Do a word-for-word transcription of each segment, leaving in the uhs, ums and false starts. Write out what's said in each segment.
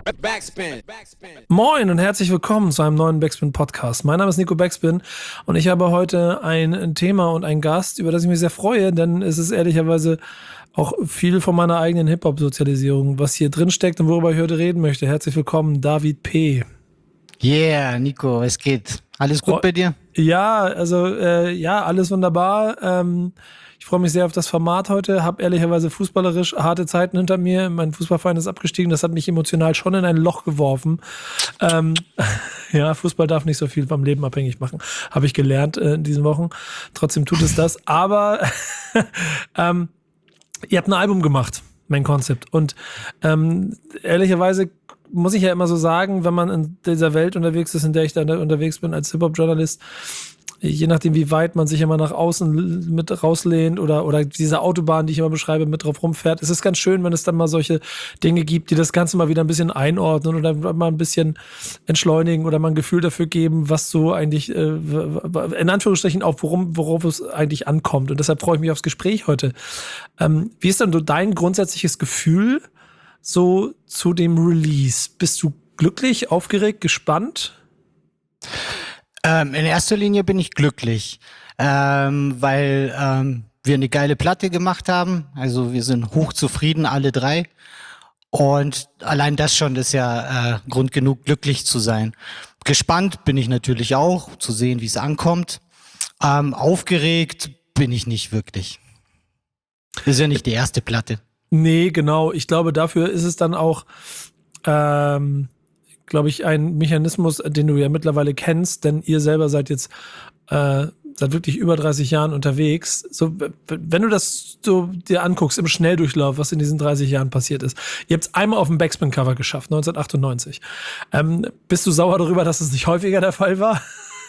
Backspin. Moin und herzlich willkommen zu einem neuen Backspin-Podcast. Mein Name ist Nico Backspin und ich habe heute ein Thema und einen Gast, über das ich mich sehr freue, denn es ist ehrlicherweise auch viel von meiner eigenen Hip-Hop-Sozialisierung, was hier drin steckt und worüber ich heute reden möchte. Herzlich willkommen, David P. Yeah, Nico, es geht. Alles gut bei dir? Ja, also äh, ja, alles wunderbar. Ähm, ich freue mich sehr auf das Format heute. Habe ehrlicherweise fußballerisch harte Zeiten hinter mir. Mein Fußballverein ist abgestiegen. Das hat mich emotional schon in ein Loch geworfen. Ähm, ja, Fußball darf nicht so viel vom Leben abhängig machen. Habe ich gelernt äh, in diesen Wochen. Trotzdem tut es das. Aber ähm, ihr habt ein Album gemacht, Main Concept. Und ähm, ehrlicherweise muss ich ja immer so sagen, wenn man in dieser Welt unterwegs ist, in der ich da unterwegs bin als Hip-Hop-Journalist, je nachdem, wie weit man sich immer nach außen mit rauslehnt oder, oder diese Autobahn, die ich immer beschreibe, mit drauf rumfährt, es ist ganz schön, wenn es dann mal solche Dinge gibt, die das Ganze mal wieder ein bisschen einordnen oder mal ein bisschen entschleunigen oder mal ein Gefühl dafür geben, was so eigentlich, äh, in Anführungsstrichen auch, worum, worauf es eigentlich ankommt. Und deshalb freue ich mich aufs Gespräch heute. Ähm, wie ist denn so dein grundsätzliches Gefühl so zu dem Release? Bist du glücklich, aufgeregt, gespannt? Ähm, in erster Linie bin ich glücklich, ähm, weil ähm, wir eine geile Platte gemacht haben. Also wir sind hochzufrieden, alle drei. Und allein das schon ist ja äh, Grund genug, glücklich zu sein. Gespannt bin ich natürlich auch, zu sehen, wie es ankommt. Ähm, aufgeregt bin ich nicht wirklich. Das ist ja nicht die erste Platte. Nee, genau. Ich glaube, dafür ist es dann auch, ähm, glaube ich, ein Mechanismus, den du ja mittlerweile kennst, denn ihr selber seid jetzt äh, seit wirklich über dreißig Jahren unterwegs. So, wenn du das so dir anguckst im Schnelldurchlauf, was in diesen dreißig Jahren passiert ist. Ihr habt es einmal auf dem Backspin-Cover geschafft, neunzehnhundertachtundneunzig. Ähm, bist du sauer darüber, dass es nicht häufiger der Fall war?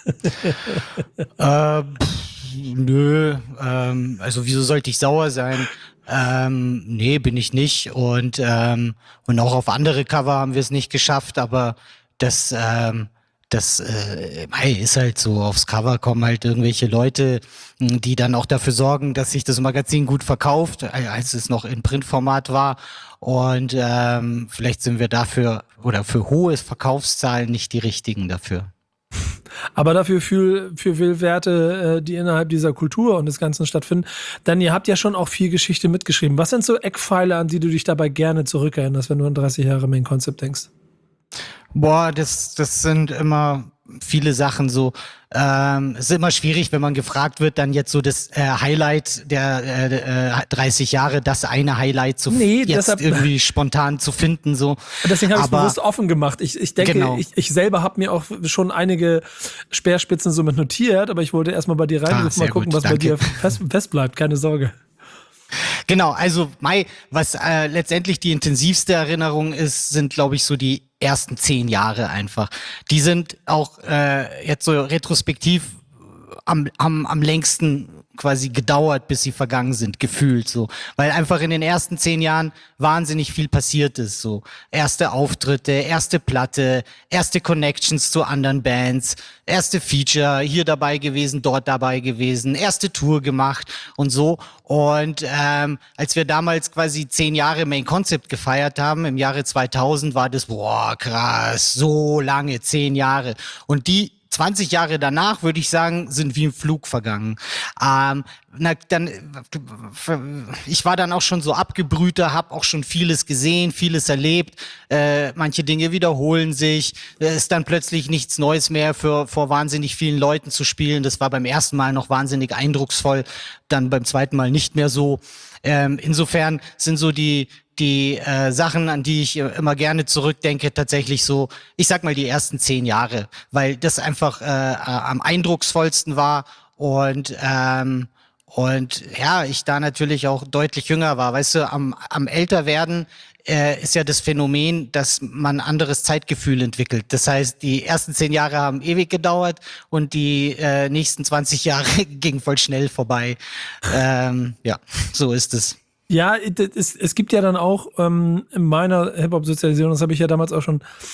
äh, pff, nö, ähm, also wieso sollte ich sauer sein? Ähm, nee, bin ich nicht. Und, ähm, und auch auf andere Cover haben wir es nicht geschafft, aber das, ähm, das äh, hey, ist halt so. Aufs Cover kommen halt irgendwelche Leute, die dann auch dafür sorgen, dass sich das Magazin gut verkauft, als es noch in Printformat war. Und ähm, vielleicht sind wir dafür oder für hohe Verkaufszahlen nicht die richtigen dafür. Aber dafür für, für viel Werte, äh, die innerhalb dieser Kultur und des Ganzen stattfinden. Denn ihr habt ja schon auch viel Geschichte mitgeschrieben. Was sind so Eckpfeiler, an die du dich dabei gerne zurückerinnerst, wenn du an dreißig Jahre Main Concept denkst? Boah, das, das sind immer viele Sachen so. Ähm, es ist immer schwierig, wenn man gefragt wird, dann jetzt so das äh, Highlight der äh, dreißig Jahre, das eine Highlight zu nee, jetzt deshalb, irgendwie spontan zu finden. So. Deswegen habe ich es Aber bewusst offen gemacht. Ich, ich denke, genau. ich, ich selber habe mir auch schon einige Speerspitzen somit notiert, aber ich wollte erstmal bei dir reinrufen, Ah, mal gucken, gut, was danke. bei dir fest, fest bleibt. Keine Sorge. Genau, also Mai, was äh, letztendlich die intensivste Erinnerung ist, sind, glaube ich, so die ersten zehn Jahre einfach. Die sind auch äh, jetzt so retrospektiv am, am, am längsten quasi gedauert, bis sie vergangen sind, gefühlt so. Weil einfach in den ersten zehn Jahren wahnsinnig viel passiert ist, so. Erste Auftritte, erste Platte, erste Connections zu anderen Bands, erste Feature, hier dabei gewesen, dort dabei gewesen, erste Tour gemacht und so. Und ähm, als wir damals quasi zehn Jahre Main Concept gefeiert haben, im Jahre zweitausend, war das, boah, krass, so lange, zehn Jahre. Und die zwanzig Jahre danach, würde ich sagen, sind wie im Flug vergangen. Ähm, na, dann, ich war dann auch schon so abgebrühter, habe auch schon vieles gesehen, vieles erlebt. Äh, manche Dinge wiederholen sich. Es ist dann plötzlich nichts Neues mehr, für vor wahnsinnig vielen Leuten zu spielen. Das war beim ersten Mal noch wahnsinnig eindrucksvoll, dann beim zweiten Mal nicht mehr so. Ähm, insofern sind so die die äh, Sachen, an die ich immer gerne zurückdenke, tatsächlich so, ich sag mal die ersten zehn Jahre, weil das einfach äh, äh, am eindrucksvollsten war und ähm, und ja, ich da natürlich auch deutlich jünger war. Weißt du, am, am Älterwerden äh, ist ja das Phänomen, dass man anderes Zeitgefühl entwickelt. Das heißt, die ersten zehn Jahre haben ewig gedauert und die äh, nächsten zwanzig Jahre gingen voll schnell vorbei. Ähm, ja, so ist es. Ja, es, es gibt ja dann auch ähm, in meiner Hip-Hop-Sozialisierung, das habe ich ja damals auch schon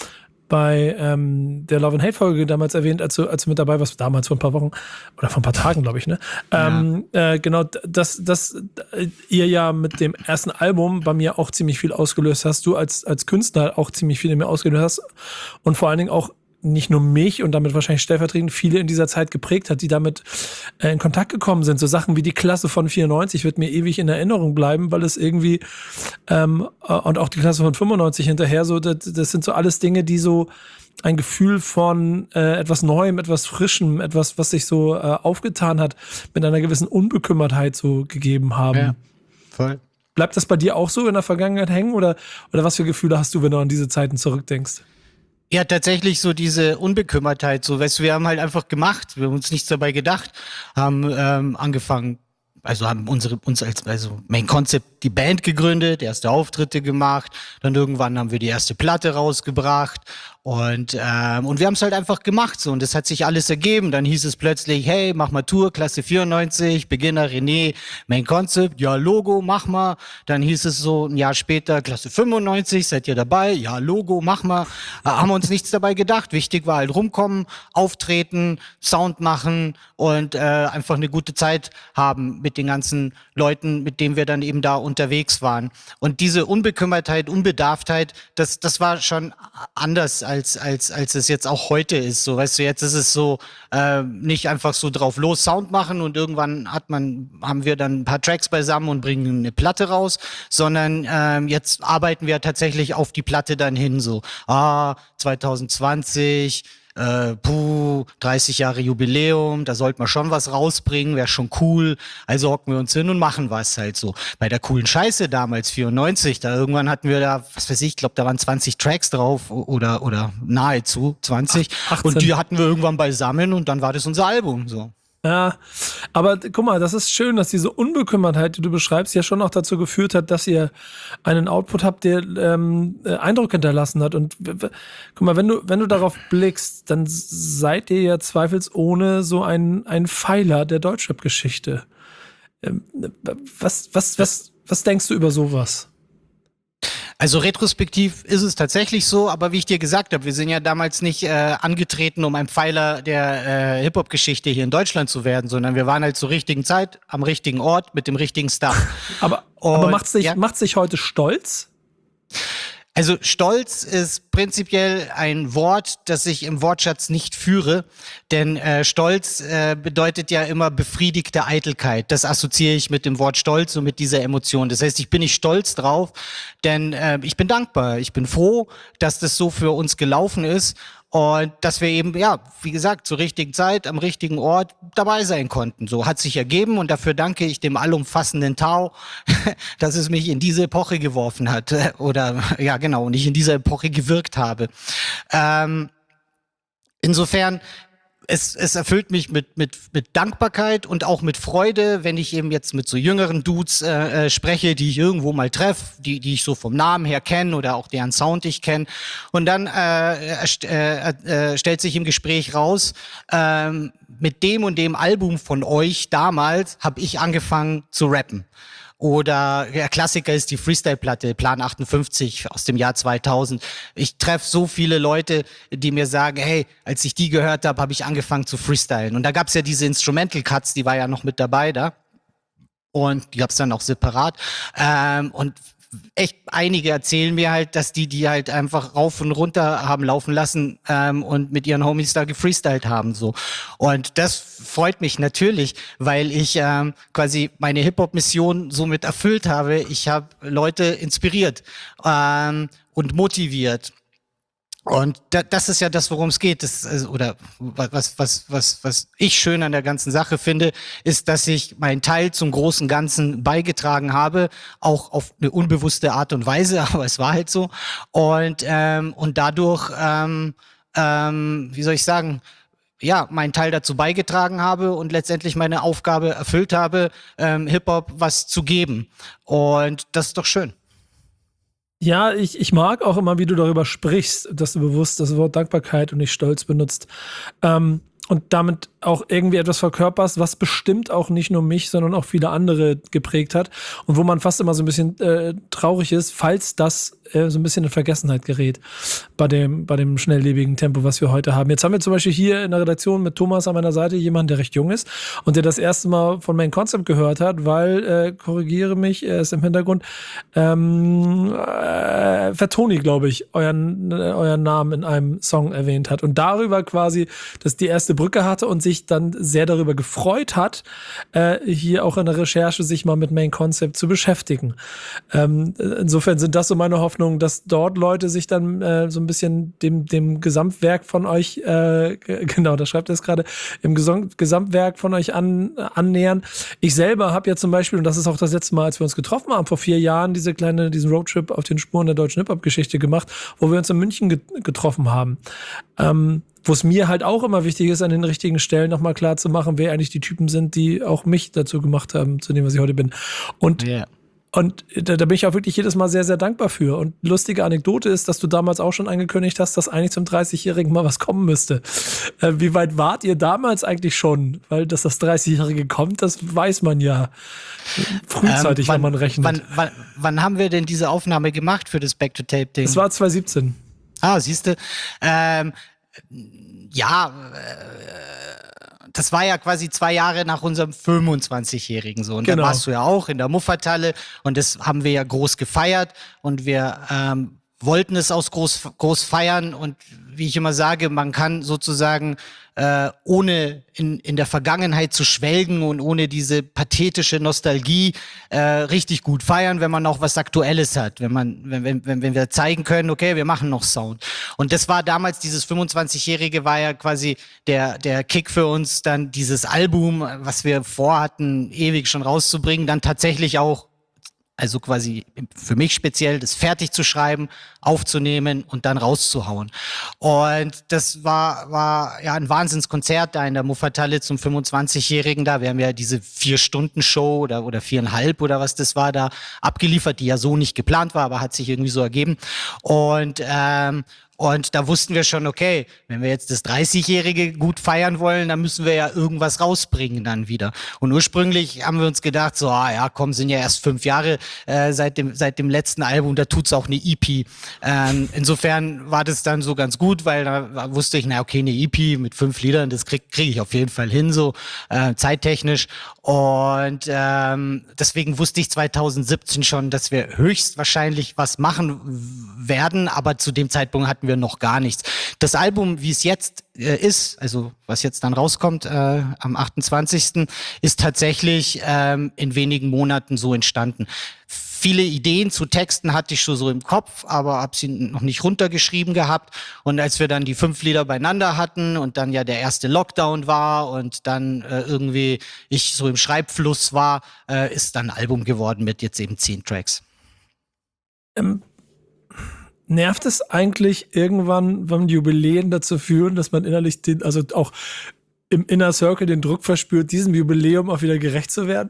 bei ähm, der Love and Hate Folge damals erwähnt, als du, als du mit dabei warst, damals vor ein paar Wochen oder vor ein paar Tagen, glaube ich, ne? Ja. Ähm, äh, genau, dass, dass ihr ja mit dem ersten Album bei mir auch ziemlich viel ausgelöst hast, du als, als Künstler auch ziemlich viel in mir ausgelöst hast und vor allen Dingen auch nicht nur mich und damit wahrscheinlich stellvertretend viele in dieser Zeit geprägt hat, die damit äh, in Kontakt gekommen sind. So Sachen wie die Klasse von vierundneunzig wird mir ewig in Erinnerung bleiben, weil es irgendwie ähm, äh, und auch die Klasse von fünfundneunzig hinterher, so das, das sind so alles Dinge, die so ein Gefühl von äh, etwas Neuem, etwas Frischem, etwas, was sich so äh, aufgetan hat, mit einer gewissen Unbekümmertheit so gegeben haben. Ja, voll. Bleibt das bei dir auch so in der Vergangenheit hängen oder, oder was für Gefühle hast du, wenn du an diese Zeiten zurückdenkst? Ja, tatsächlich so diese Unbekümmertheit, so, weißt du, wir haben halt einfach gemacht, wir haben uns nichts dabei gedacht, haben ähm, angefangen, also haben unsere uns als also Main Concept die Band gegründet, erste Auftritte gemacht, dann irgendwann haben wir die erste Platte rausgebracht und ähm, und wir haben es halt einfach gemacht so und das hat sich alles ergeben. Dann hieß es plötzlich, hey, mach mal Tour, Klasse vierundneunzig, Beginner René, Main Concept, ja Logo, mach mal. Dann hieß es so ein Jahr später, Klasse fünfundneunzig, seid ihr dabei? Ja Logo, mach mal. Äh, haben wir uns nichts dabei gedacht. Wichtig war halt rumkommen, auftreten, Sound machen und äh, einfach eine gute Zeit haben mit den ganzen Leuten, mit denen wir dann eben da unterwegs waren. Und diese Unbekümmertheit, Unbedarftheit, das, das war schon anders als, als, als es jetzt auch heute ist. So, weißt du, jetzt ist es so, äh, nicht einfach so drauf los Sound machen und irgendwann hat man, haben wir dann ein paar Tracks beisammen und bringen eine Platte raus, sondern ähm, jetzt arbeiten wir tatsächlich auf die Platte dann hin, so, ah, zwanzig zwanzig, Äh, puh, dreißig Jahre Jubiläum, da sollte man schon was rausbringen, wäre schon cool. Also hocken wir uns hin und machen was halt so. Bei der coolen Scheiße damals, vierundneunzig, da irgendwann hatten wir da, was weiß ich, ich glaube, da waren zwanzig Tracks drauf oder oder nahezu zwanzig. achtzehn. Und die hatten wir irgendwann beisammen und dann war das unser Album so. Ja, aber guck mal, das ist schön, dass diese Unbekümmertheit, die du beschreibst, ja schon auch dazu geführt hat, dass ihr einen Output habt, der ähm, Eindruck hinterlassen hat. Und w- w- guck mal, wenn du, wenn du darauf blickst, dann seid ihr ja zweifelsohne so ein, ein Pfeiler der Deutschrap-Geschichte. Ähm, was, was, was, was denkst du über sowas? Also retrospektiv ist es tatsächlich so, aber wie ich dir gesagt habe, wir sind ja damals nicht äh, angetreten, um ein Pfeiler der äh, Hip-Hop-Geschichte hier in Deutschland zu werden, sondern wir waren halt zur richtigen Zeit, am richtigen Ort, mit dem richtigen Stuff. Aber, Und, aber macht's dich, ja? macht's dich heute stolz? Also Stolz ist prinzipiell ein Wort, das ich im Wortschatz nicht führe, denn äh, Stolz äh, bedeutet ja immer befriedigte Eitelkeit. Das assoziiere ich mit dem Wort Stolz und mit dieser Emotion. Das heißt, ich bin nicht stolz drauf, denn äh, ich bin dankbar. Ich bin froh, dass das so für uns gelaufen ist und dass wir eben, ja, wie gesagt, zur richtigen Zeit, am richtigen Ort dabei sein konnten. So hat sich ergeben und dafür danke ich dem allumfassenden Tao, dass es mich in diese Epoche geworfen hat oder, ja genau, und ich in dieser Epoche gewirkt habe. Ähm, insofern, es, es erfüllt mich mit, mit, mit Dankbarkeit und auch mit Freude, wenn ich eben jetzt mit so jüngeren Dudes äh, äh, spreche, die ich irgendwo mal treffe, die, die ich so vom Namen her kenne oder auch deren Sound ich kenne. Und dann äh, äh, äh, stellt sich im Gespräch raus, ähm, mit dem und dem Album von euch damals habe ich angefangen zu rappen. Oder der Klassiker ist die Freestyle-Platte, Plan achtundfünfzig aus dem Jahr zweitausend. Ich treffe so viele Leute, die mir sagen, hey, als ich die gehört habe, habe ich angefangen zu freestylen. Und da gab's ja diese Instrumental-Cuts, die war ja noch mit dabei da. Und die gab's dann auch separat. Ähm, und echt einige erzählen mir halt, dass die die halt einfach rauf und runter haben laufen lassen ähm, und mit ihren Homies da gefreestylt haben so. Und das freut mich natürlich, weil ich ähm, quasi meine Hip-Hop-Mission somit erfüllt habe. Ich habe Leute inspiriert ähm, und motiviert. Und da, das ist ja das, worum es geht. Das, also, oder was, was, was, was ich schön an der ganzen Sache finde, ist, dass ich meinen Teil zum großen Ganzen beigetragen habe, auch auf eine unbewusste Art und Weise, aber es war halt so. Und ähm, und dadurch, ähm, ähm, wie soll ich sagen, ja, meinen Teil dazu beigetragen habe und letztendlich meine Aufgabe erfüllt habe, ähm, Hip-Hop was zu geben. Und das ist doch schön. Ja, ich, ich mag auch immer, wie du darüber sprichst, dass du bewusst das Wort Dankbarkeit und nicht Stolz benutzt. Ähm, und damit auch irgendwie etwas verkörperst, was bestimmt auch nicht nur mich, sondern auch viele andere geprägt hat und wo man fast immer so ein bisschen äh, traurig ist, falls das äh, so ein bisschen in Vergessenheit gerät bei dem, bei dem schnelllebigen Tempo, was wir heute haben. Jetzt haben wir zum Beispiel hier in der Redaktion mit Thomas an meiner Seite jemanden, der recht jung ist und der das erste Mal von Main Concept gehört hat, weil, äh, korrigiere mich, er ist im Hintergrund, ähm, äh, Vertoni, glaube ich, euren, äh, euren Namen in einem Song erwähnt hat und darüber quasi, dass die erste Brücke hatte und sich dann sehr darüber gefreut hat, äh, hier auch in der Recherche sich mal mit Main Concept zu beschäftigen. Ähm, insofern sind das so meine Hoffnungen, dass dort Leute sich dann äh, so ein bisschen dem, dem Gesamtwerk von euch, äh, genau, da schreibt er es gerade, im Gesam- Gesamtwerk von euch an, annähern. Ich selber habe ja zum Beispiel, und das ist auch das letzte Mal, als wir uns getroffen haben, vor vier Jahren, diese kleine, diesen Roadtrip auf den Spuren der deutschen Hip-Hop-Geschichte gemacht, wo wir uns in München get- getroffen haben. Ähm, wo es mir halt auch immer wichtig ist, an den richtigen Stellen nochmal klar zu machen, wer eigentlich die Typen sind, die auch mich dazu gemacht haben, zu dem, was ich heute bin. Und, yeah. und da, da bin ich auch wirklich jedes Mal sehr, sehr dankbar für. Und lustige Anekdote ist, dass du damals auch schon angekündigt hast, dass eigentlich zum dreißigjährigen mal was kommen müsste. Äh, wie weit wart ihr damals eigentlich schon? Weil, dass das dreißigjährige kommt, das weiß man ja frühzeitig, ähm, wann, wenn man rechnet. Wann, wann, wann haben wir denn diese Aufnahme gemacht für das Back-to-Tape-Ding? Das war zwanzig siebzehn. Ah, siehste. Ähm, ja, äh, das war ja quasi zwei Jahre nach unserem fünfundzwanzigjährigen so. Und genau. Dann warst du ja auch in der Muffathalle und das haben wir ja groß gefeiert und wir ähm, wollten es aus groß, groß feiern und wie ich immer sage, man kann sozusagen äh, ohne in, in der Vergangenheit zu schwelgen und ohne diese pathetische Nostalgie äh, richtig gut feiern, wenn man auch was Aktuelles hat, wenn man, wenn, wenn, wenn wir zeigen können, okay, wir machen noch Sound. Und das war damals, dieses fünfundzwanzigjährige war ja quasi der, der Kick für uns, dann dieses Album, was wir vorhatten, ewig schon rauszubringen, dann tatsächlich auch, also quasi für mich speziell, das fertig zu schreiben, aufzunehmen und dann rauszuhauen. Und das war war ja ein Wahnsinnskonzert da in der Muffathalle zum fünfundzwanzigjährigen da. Wir haben ja diese Vier-Stunden-Show oder oder viereinhalb oder was das war da abgeliefert, die ja so nicht geplant war, aber hat sich irgendwie so ergeben. Und ähm, Und da wussten wir schon, okay, wenn wir jetzt das dreißigjährige gut feiern wollen, dann müssen wir ja irgendwas rausbringen dann wieder. Und ursprünglich haben wir uns gedacht, so, ah ja, komm, sind ja erst fünf Jahre äh, seit dem seit dem letzten Album, da tut's auch eine E P. Ähm, insofern war das dann so ganz gut, weil da wusste ich, na okay, eine E P mit fünf Liedern, das krieg, krieg ich auf jeden Fall hin, so äh, zeittechnisch. Und ähm, deswegen wusste ich zweitausendsiebzehn schon, dass wir höchstwahrscheinlich was machen werden, aber zu dem Zeitpunkt hatten wir noch gar nichts. Das Album, wie es jetzt äh, ist, also was jetzt dann rauskommt äh, am achtundzwanzigsten ist tatsächlich ähm, in wenigen Monaten so entstanden. Viele Ideen zu Texten hatte ich schon so im Kopf, aber habe sie noch nicht runtergeschrieben gehabt. Und als wir dann die fünf Lieder beieinander hatten und dann ja der erste Lockdown war und dann äh, irgendwie ich so im Schreibfluss war, äh, ist dann ein Album geworden mit jetzt eben zehn Tracks. Ähm, nervt es eigentlich irgendwann, wenn Jubiläen dazu führen, dass man innerlich den, also auch im Inner Circle den Druck verspürt, diesem Jubiläum auch wieder gerecht zu werden?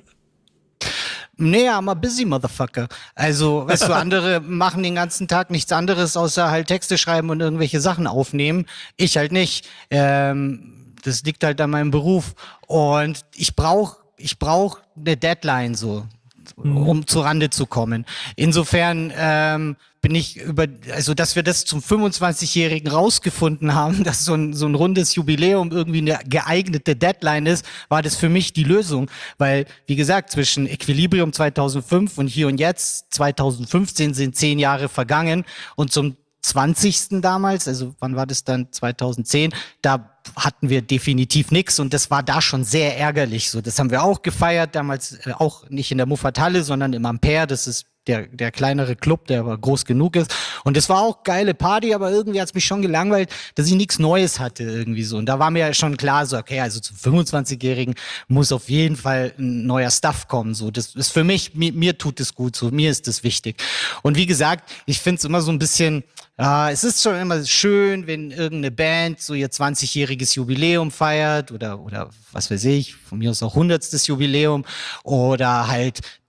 Nee, I'm a busy motherfucker. Also, weißt du, andere machen den ganzen Tag nichts anderes, außer halt Texte schreiben und irgendwelche Sachen aufnehmen. Ich halt nicht. Ähm, das liegt halt an meinem Beruf. Und ich brauch, ich brauch eine Deadline so, mhm. um zur Rande zu kommen. Insofern ähm, bin ich über, also dass wir das zum fünfundzwanzigjährigen rausgefunden haben, dass so ein, so ein rundes Jubiläum irgendwie eine geeignete Deadline ist, war das für mich die Lösung. Weil, wie gesagt, zwischen Equilibrium zweitausendfünf und Hier und Jetzt zweitausendfünfzehn sind zehn Jahre vergangen und zum zwanzigsten damals, also wann war das dann, zweitausendzehn, da hatten wir definitiv nichts und das war da schon sehr ärgerlich. So, das haben wir auch gefeiert, damals äh, auch nicht in der Muffathalle, sondern im Ampere, das ist der der kleinere Club, der aber groß genug ist. Und das war auch geile Party, aber irgendwie hat's mich schon gelangweilt, dass ich nichts Neues hatte irgendwie so. Und da war mir ja schon klar, so okay, also zum fünfundzwanzigjährigen muss auf jeden Fall ein neuer Stuff kommen. So, das ist für mich, mir, mir tut es gut, so mir ist das wichtig. Und wie gesagt, ich find's immer so ein bisschen, ja, es ist schon immer schön, wenn irgendeine Band so ihr zwanzigjähriges Jubiläum feiert oder oder was weiß ich, von mir aus auch hundertstes Jubiläum oder halt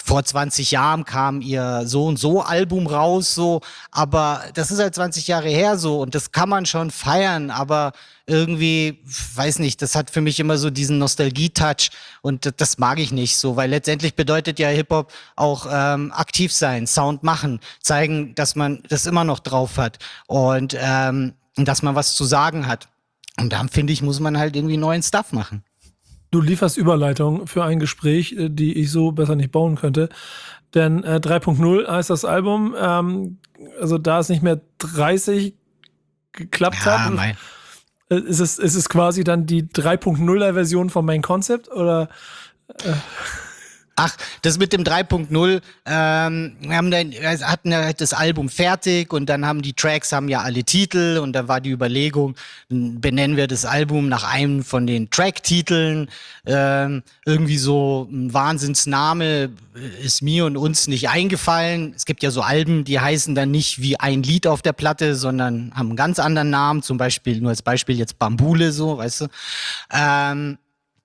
vor zwanzig Jahren kam ihr so und so Album raus, so, aber das ist halt zwanzig Jahre her so und das kann man schon feiern, aber irgendwie, weiß nicht, das hat für mich immer so diesen Nostalgie-Touch und das, das mag ich nicht so, weil letztendlich bedeutet ja Hip-Hop auch ähm, aktiv sein, Sound machen, zeigen, dass man das immer noch drauf hat und ähm, dass man was zu sagen hat. Und dann, finde ich, muss man halt irgendwie neuen Stuff machen. Du lieferst Überleitung für ein Gespräch, die ich so besser nicht bauen könnte. Denn äh, drei Punkt null heißt das Album. Ähm, also da es nicht mehr dreißig geklappt Ja, hat, mei. äh, ist es, ist es quasi dann die drei Punkt nuller Version von Main Concept? Oder? Äh Ach, das mit dem drei Punkt null, ähm, wir haben dann, wir hatten ja das Album fertig und dann haben die Tracks haben ja alle Titel und da war die Überlegung, benennen wir das Album nach einem von den Tracktiteln, ähm, irgendwie so ein Wahnsinnsname ist mir und uns nicht eingefallen. Es gibt ja so Alben, die heißen dann nicht wie ein Lied auf der Platte, sondern haben einen ganz anderen Namen, zum Beispiel, nur als Beispiel jetzt Bambule, so, weißt du, ähm,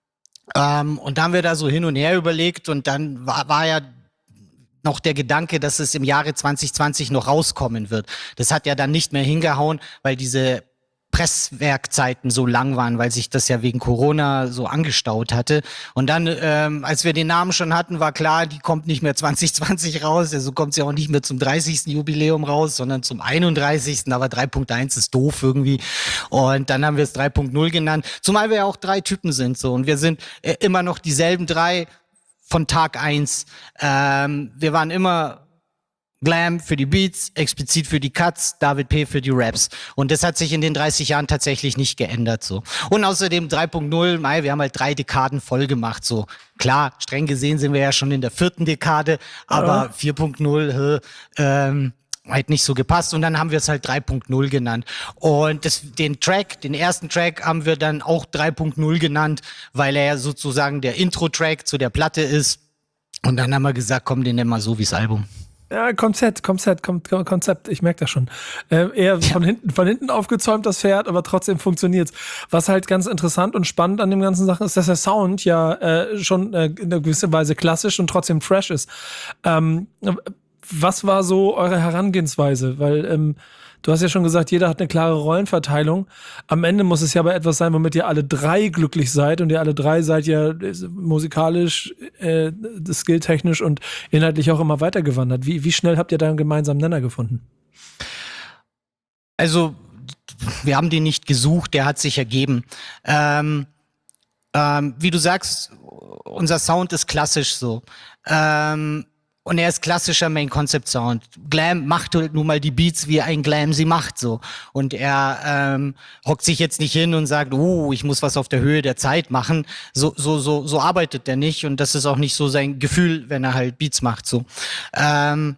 Ähm, und dann haben wir da so hin und her überlegt und dann war, war ja noch der Gedanke, dass es im Jahre zwanzig zwanzig noch rauskommen wird. Das hat ja dann nicht mehr hingehauen, weil diese Presswerkzeiten so lang waren, weil sich das ja wegen Corona so angestaut hatte. Und dann, ähm, als wir den Namen schon hatten, war klar, die kommt nicht mehr zwanzig zwanzig raus, also kommt sie auch nicht mehr zum dreißigsten Jubiläum raus, sondern zum einunddreißigsten Aber drei Punkt eins ist doof irgendwie. Und dann haben wir es drei Punkt null genannt, zumal wir ja auch drei Typen sind so und wir sind äh, immer noch dieselben drei von Tag eins. Ähm, wir waren immer Glam für die Beats, explizit für die Cuts, David P. für die Raps. Und das hat sich in den dreißig Jahren tatsächlich nicht geändert, so. Und außerdem drei Punkt null, mei, wir haben halt drei Dekaden voll gemacht, so. Klar, streng gesehen sind wir ja schon in der vierten Dekade, aber ja. vier Punkt null, ähm, halt nicht so gepasst und dann haben wir es halt drei Punkt null genannt. Und das, den Track, den ersten Track haben wir dann auch drei Punkt null genannt, weil er ja sozusagen der Intro-Track zu der Platte ist. Und dann haben wir gesagt, komm, den nennen wir so wie das Album. Ja, Konzept, Konzept, Konzept, ich merke das schon. Äh, eher von hinten, von hinten aufgezäumt das Pferd, aber trotzdem funktioniert's. Was halt ganz interessant und spannend an dem ganzen Sachen ist, dass der Sound ja äh, schon äh, in einer gewissen Weise klassisch und trotzdem fresh ist. Ähm, was war so eure Herangehensweise? Weil ähm, du hast ja schon gesagt, jeder hat eine klare Rollenverteilung. Am Ende muss es ja aber etwas sein, womit ihr alle drei glücklich seid. Und ihr alle drei seid ja musikalisch, äh, skilltechnisch und inhaltlich auch immer weitergewandert. Wie, wie schnell habt ihr da einen gemeinsamen Nenner gefunden? Also, wir haben den nicht gesucht, der hat sich ergeben. Ähm, ähm, wie du sagst, unser Sound ist klassisch so. Ähm, Und er ist klassischer Main-Concept-Sound. Glam macht halt nun mal die Beats, wie ein Glam sie macht, so. Und er ähm, hockt sich jetzt nicht hin und sagt, oh, ich muss was auf der Höhe der Zeit machen. So, so, so, so arbeitet er nicht. Und das ist auch nicht so sein Gefühl, wenn er halt Beats macht, so. Ähm,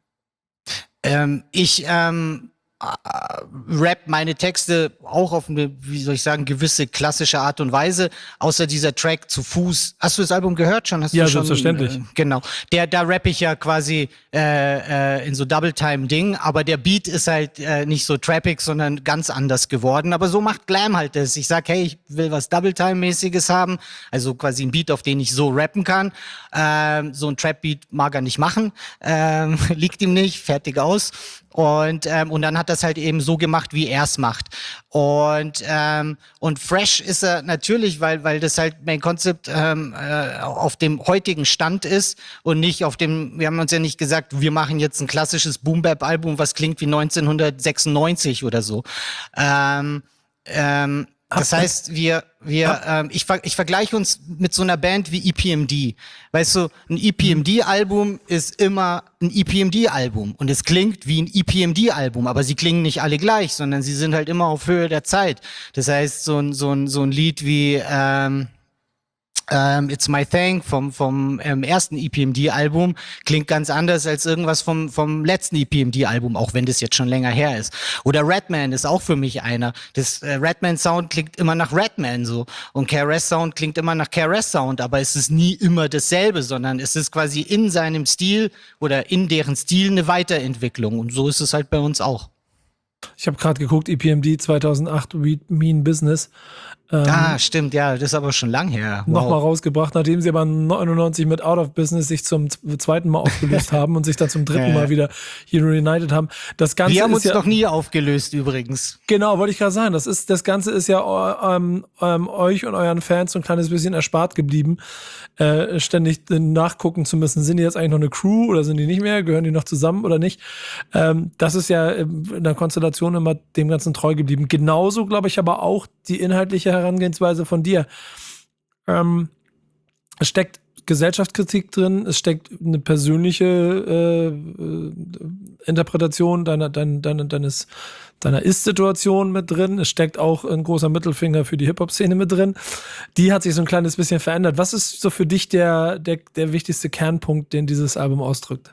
ähm, ich ähm, äh, rap meine Texte auch auf eine, wie soll ich sagen, gewisse klassische Art und Weise, außer dieser Track zu Fuß. Hast du das Album gehört schon? Hast ja, du schon, selbstverständlich. Äh, genau. Der, da rapp ich ja quasi äh, äh, in so Double-Time-Ding, aber der Beat ist halt äh, nicht so trappig, sondern ganz anders geworden. Aber so macht Glam halt das. Ich sag, hey, ich will was Double-Time-mäßiges haben, also quasi ein Beat, auf den ich so rappen kann. Ähm, so ein Trap-Beat mag er nicht machen, ähm, liegt ihm nicht, fertig aus. Und ähm, und dann hat das halt eben so gemacht, wie er es macht. Und ähm, und fresh ist er natürlich, weil weil das halt mein Konzept ähm, äh, auf dem heutigen Stand ist und nicht auf dem. Wir haben uns ja nicht gesagt, wir machen jetzt ein klassisches Boom-Bap-Album, was klingt wie neunzehnhundertsechsundneunzig oder so. Ähm, ähm, Das heißt, wir, wir, ähm, ich, ver- ich vergleiche uns mit so einer Band wie E P M D. Weißt du, ein E P M D-Album ist immer ein E P M D-Album und es klingt wie ein E P M D-Album, aber sie klingen nicht alle gleich, sondern sie sind halt immer auf Höhe der Zeit. Das heißt, so ein, so ein, so ein Lied wie, ähm, Um, It's My Thing vom vom ähm, ersten E P M D-Album klingt ganz anders als irgendwas vom vom letzten E P M D-Album, auch wenn das jetzt schon länger her ist. Oder Redman ist auch für mich einer. Das äh, Redman-Sound klingt immer nach Redman so und K R S-Sound klingt immer nach K R S-Sound, aber es ist nie immer dasselbe, sondern es ist quasi in seinem Stil oder in deren Stil eine Weiterentwicklung und so ist es halt bei uns auch. Ich habe gerade geguckt, E P M D zweitausendacht, We Mean Business. Ähm, ah, stimmt, ja, das ist aber schon lang her. Wow. Nochmal rausgebracht, nachdem sie aber neunundneunzig mit Out of Business sich zum z- zweiten Mal aufgelöst haben und sich dann zum dritten Ja. Mal wieder hier reunited haben. Das Ganze Wir haben ist uns ja, noch nie aufgelöst übrigens. genau, wollte ich gerade sagen, das ist, das Ganze ist ja ähm, ähm, euch und euren Fans so ein kleines bisschen erspart geblieben, äh, ständig nachgucken zu müssen, sind die jetzt eigentlich noch eine Crew oder sind die nicht mehr, gehören die noch zusammen oder nicht? Ähm, das ist ja in der Konstellation immer dem Ganzen treu geblieben. Genauso, glaube ich, aber auch die inhaltliche Herangehensweise von dir. Ähm, es steckt Gesellschaftskritik drin, es steckt eine persönliche äh, äh, Interpretation deiner, dein, deiner, deines, deiner Ist-Situation mit drin. Es steckt auch ein großer Mittelfinger für die Hip-Hop-Szene mit drin. Die hat sich so ein kleines bisschen verändert. Was ist so für dich der, der, der wichtigste Kernpunkt, den dieses Album ausdrückt?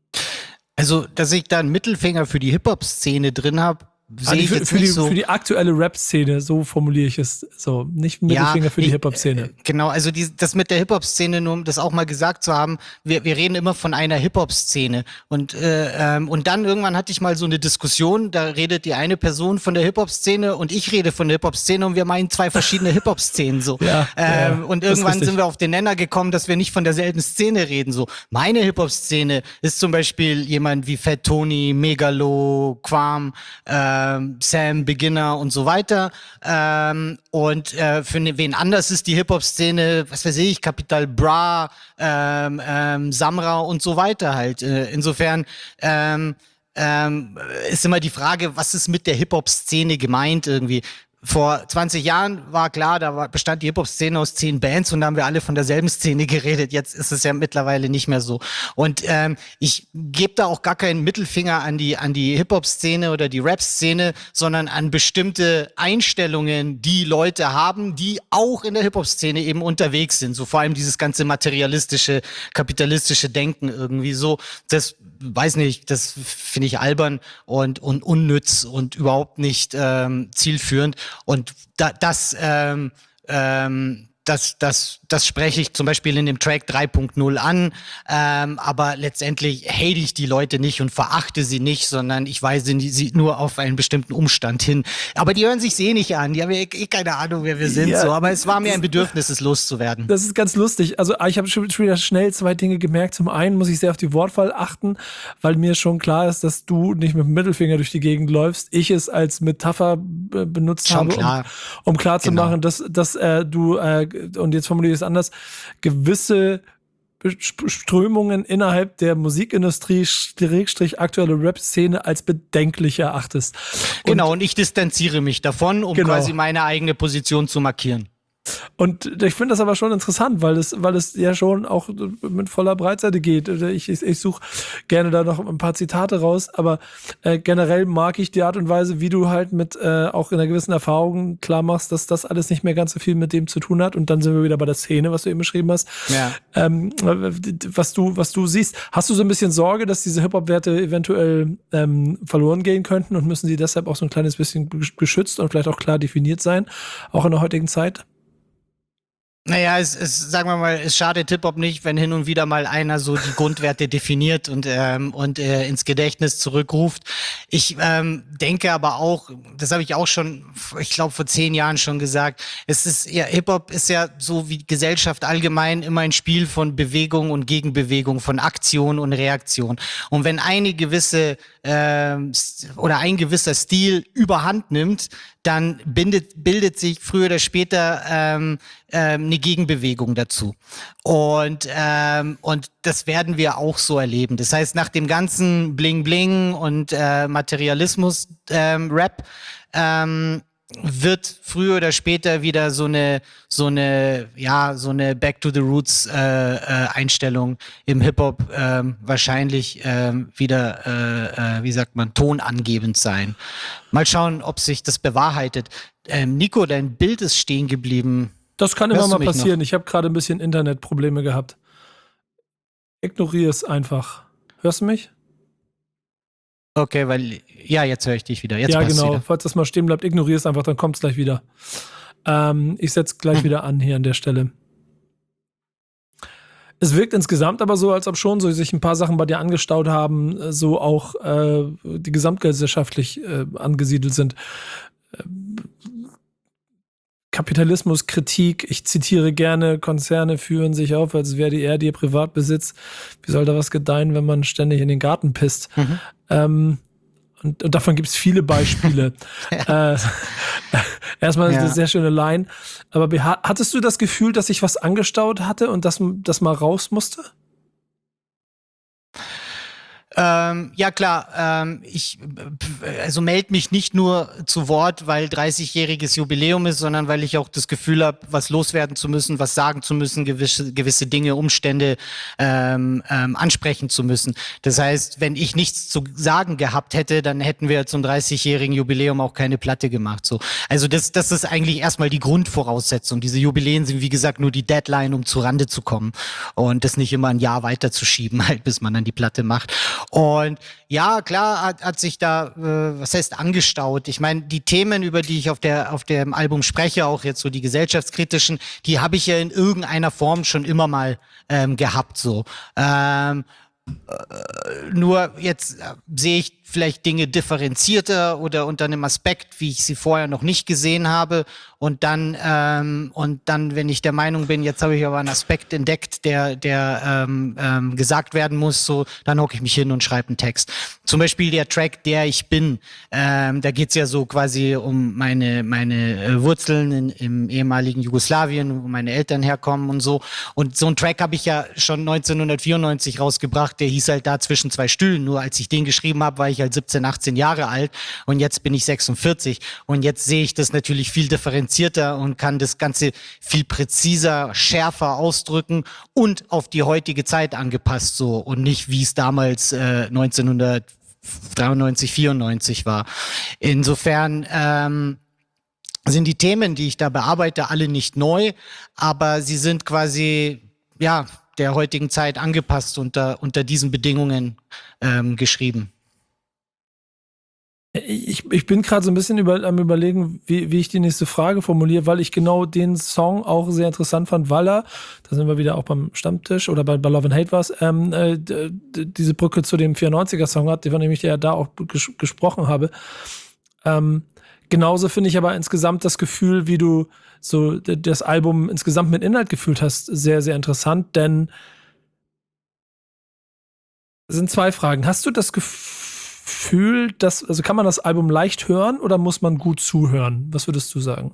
Also, dass ich da einen Mittelfinger für die Hip-Hop-Szene drin habe, Ah, sehe die, ich für, jetzt für, nicht die, so. für die aktuelle Rap-Szene, so formuliere ich es so. Nicht ein Mittelfinger Ja, für die ich- Hip-Hop-Szene. äh, Genau, also die, das mit der Hip-Hop-Szene, nur um das auch mal gesagt zu haben, wir, wir reden immer von einer Hip-Hop-Szene. Und, äh, ähm, und dann irgendwann hatte ich mal so eine Diskussion, da redet die eine Person von der Hip-Hop-Szene und ich rede von der Hip-Hop-Szene und wir meinen zwei verschiedene Hip-Hop-Szenen so. Ja, ähm, ja, und das ist irgendwann richtig. sind wir auf den Nenner gekommen, dass wir nicht von derselben Szene reden. So, meine Hip-Hop-Szene ist zum Beispiel jemand wie Fat Tony, Megalo, Quam, ähm, Sam, Beginner und so weiter. Ähm, und äh, für ne, wen anders ist die Hip-Hop-Szene, was weiß ich, Capital Bra, ähm, ähm, Samra und so weiter halt. Äh, insofern ähm, ähm, ist immer die Frage, was ist mit der Hip-Hop-Szene gemeint irgendwie? Vor zwanzig Jahren war klar, da war, bestand die Hip-Hop-Szene aus zehn Bands und da haben wir alle von derselben Szene geredet. Jetzt ist es ja mittlerweile nicht mehr so. Und ähm, ich gebe da auch gar keinen Mittelfinger an die, an die Hip-Hop-Szene oder die Rap-Szene, sondern an bestimmte Einstellungen, die Leute haben, die auch in der Hip-Hop-Szene eben unterwegs sind. So vor allem dieses ganze materialistische, kapitalistische Denken irgendwie so. Das weiß nicht, das finde ich albern und, und unnütz und überhaupt nicht ähm, zielführend. Und da, das, ähm, ähm, das, das, das spreche ich zum Beispiel in dem Track drei Punkt null an, ähm, aber letztendlich hate ich die Leute nicht und verachte sie nicht, sondern ich weise sie nur auf einen bestimmten Umstand hin. Aber die hören sich eh nicht an, die haben ja eh keine Ahnung, wer wir sind, Ja, so. Aber es war mir ein Bedürfnis, es loszuwerden. Das ist ganz lustig. Also ich habe schon schon wieder schnell zwei Dinge gemerkt. Zum einen muss ich sehr auf die Wortwahl achten, weil mir schon klar ist, dass du nicht mit dem Mittelfinger durch die Gegend läufst. Ich es als Metapher b- benutzt Schon habe, klar. um, um klar zu Genau. machen, dass, dass äh, du, äh, und jetzt formuliere ich es anders, gewisse Sp- Strömungen innerhalb der Musikindustrie, Schrägstrich aktuelle Rap-Szene als bedenklich erachtest. Und Genau, und ich distanziere mich davon, um Genau. quasi meine eigene Position zu markieren. Und ich finde das aber schon interessant, weil es, weil es ja schon auch mit voller Breitseite geht. Ich, ich, ich suche gerne da noch ein paar Zitate raus, aber äh, generell mag ich die Art und Weise, wie du halt mit äh, auch in einer gewissen Erfahrung klar machst, dass das alles nicht mehr ganz so viel mit dem zu tun hat. Und dann sind wir wieder bei der Szene, was du eben beschrieben hast. Ja. Ähm, was du, was du siehst. Hast du so ein bisschen Sorge, dass diese Hip-Hop-Werte eventuell ähm, verloren gehen könnten und müssen sie deshalb auch so ein kleines bisschen geschützt und vielleicht auch klar definiert sein, auch in der heutigen Zeit? Naja, es, es, sagen wir mal, es schadet Hip-Hop nicht, wenn hin und wieder mal einer so die Grundwerte definiert und, ähm, und äh, ins Gedächtnis zurückruft. Ich ähm, denke aber auch, das habe ich auch schon, ich glaube, vor zehn Jahren schon gesagt, es ist ja, Hip-Hop ist ja so wie Gesellschaft allgemein immer ein Spiel von Bewegung und Gegenbewegung, von Aktion und Reaktion. Und wenn eine gewisse ähm, oder ein gewisser Stil überhand nimmt, dann bindet, bildet sich früher oder später ähm, ähm, eine Gegenbewegung dazu. Und, ähm, und das werden wir auch so erleben. Das heißt, nach dem ganzen Bling-Bling und äh, Materialismus-Rap ähm, wird früher oder später wieder so eine so eine ja so eine Back to the Roots äh, äh, Einstellung im Hip Hop ähm, wahrscheinlich ähm, wieder äh, äh, wie sagt man tonangebend sein. Mal schauen, ob sich das bewahrheitet. Ähm, Nico, dein Bild ist stehen geblieben. Das kann immer Hörst du mal mich passieren. Ich habe gerade ein bisschen Internetprobleme gehabt. Ignoriere es einfach. Hörst du mich? Okay, weil ja, jetzt höre ich dich wieder. Jetzt ja, passt's genau. wieder. Falls das mal stehen bleibt, ignoriere es einfach, dann kommt es gleich wieder. Ähm, ich setze gleich Hm. wieder an hier an der Stelle. Es wirkt insgesamt aber so, als ob schon so sich ein paar Sachen bei dir angestaut haben, äh, so auch äh, die gesamtgesellschaftlich äh, angesiedelt sind. Kapitalismuskritik. Ich zitiere gerne, Konzerne führen sich auf, als wäre die Erde ihr Privatbesitz. Wie soll da was gedeihen, wenn man ständig in den Garten pisst? Mhm. Ähm, und, und davon gibt es viele Beispiele. ja. äh, erstmal ja. eine sehr schöne Line. Aber hattest du das Gefühl, dass sich was angestaut hatte und dass das mal raus musste? Ähm, ja klar, ähm, ich also melde mich nicht nur zu Wort, weil dreißigjähriges Jubiläum ist, sondern weil ich auch das Gefühl habe, was loswerden zu müssen, was sagen zu müssen, gewisse, gewisse Dinge, Umstände ähm, ähm, ansprechen zu müssen. Das heißt, wenn ich nichts zu sagen gehabt hätte, dann hätten wir zum dreißigjährigen Jubiläum auch keine Platte gemacht. So, also das, das ist eigentlich erstmal die Grundvoraussetzung. Diese Jubiläen sind wie gesagt nur die Deadline, um zu Rande zu kommen und das nicht immer ein Jahr weiterzuschieben, halt bis man dann die Platte macht. Und ja, klar hat, hat sich da, äh, was heißt angestaut. Ich meine, die Themen, über die ich auf der auf dem Album spreche, auch jetzt so die gesellschaftskritischen, die habe ich ja in irgendeiner Form schon immer mal ähm, gehabt. So, ähm, äh, nur jetzt äh, sehe ich vielleicht Dinge differenzierter oder unter einem Aspekt, wie ich sie vorher noch nicht gesehen habe. Und dann, ähm, und dann, wenn ich der Meinung bin, jetzt habe ich aber einen Aspekt entdeckt, der, der ähm, ähm, gesagt werden muss, so, dann hocke ich mich hin und schreibe einen Text. Zum Beispiel der Track Der ich bin, ähm, da geht's ja so quasi um meine meine äh, Wurzeln in, im ehemaligen Jugoslawien, wo meine Eltern herkommen und so. Und so einen Track habe ich ja schon neunzehnhundertvierundneunzig rausgebracht, der hieß halt Da zwischen zwei Stühlen. Nur als ich den geschrieben habe, war ich halt siebzehn, achtzehn Jahre alt und jetzt bin ich sechsundvierzig. Und jetzt sehe ich das natürlich viel differenzierter und kann das Ganze viel präziser, schärfer ausdrücken und auf die heutige Zeit angepasst so und nicht, wie es damals äh, neunzehnhundertdreiundneunzig, vierundneunzig war. Insofern ähm, sind die Themen, die ich da bearbeite, alle nicht neu, aber sie sind quasi, ja, der heutigen Zeit angepasst unter, unter diesen Bedingungen ähm, geschrieben. Ich, ich bin gerade so ein bisschen über, am überlegen, wie, wie ich die nächste Frage formuliere, weil ich genau den Song auch sehr interessant fand, weil er, da sind wir wieder auch beim Stammtisch oder bei, bei Love and Hate was, ähm, äh, diese Brücke zu dem vierundneunziger-Song hat, von dem ich ja da auch ges- gesprochen habe. Ähm, genauso finde ich aber insgesamt das Gefühl, wie du so das Album insgesamt mit Inhalt gefühlt hast, sehr, sehr interessant, denn es sind zwei Fragen. Hast du das Gefühl, Gefühl, dass, also kann man das Album leicht hören oder muss man gut zuhören? Was würdest du sagen?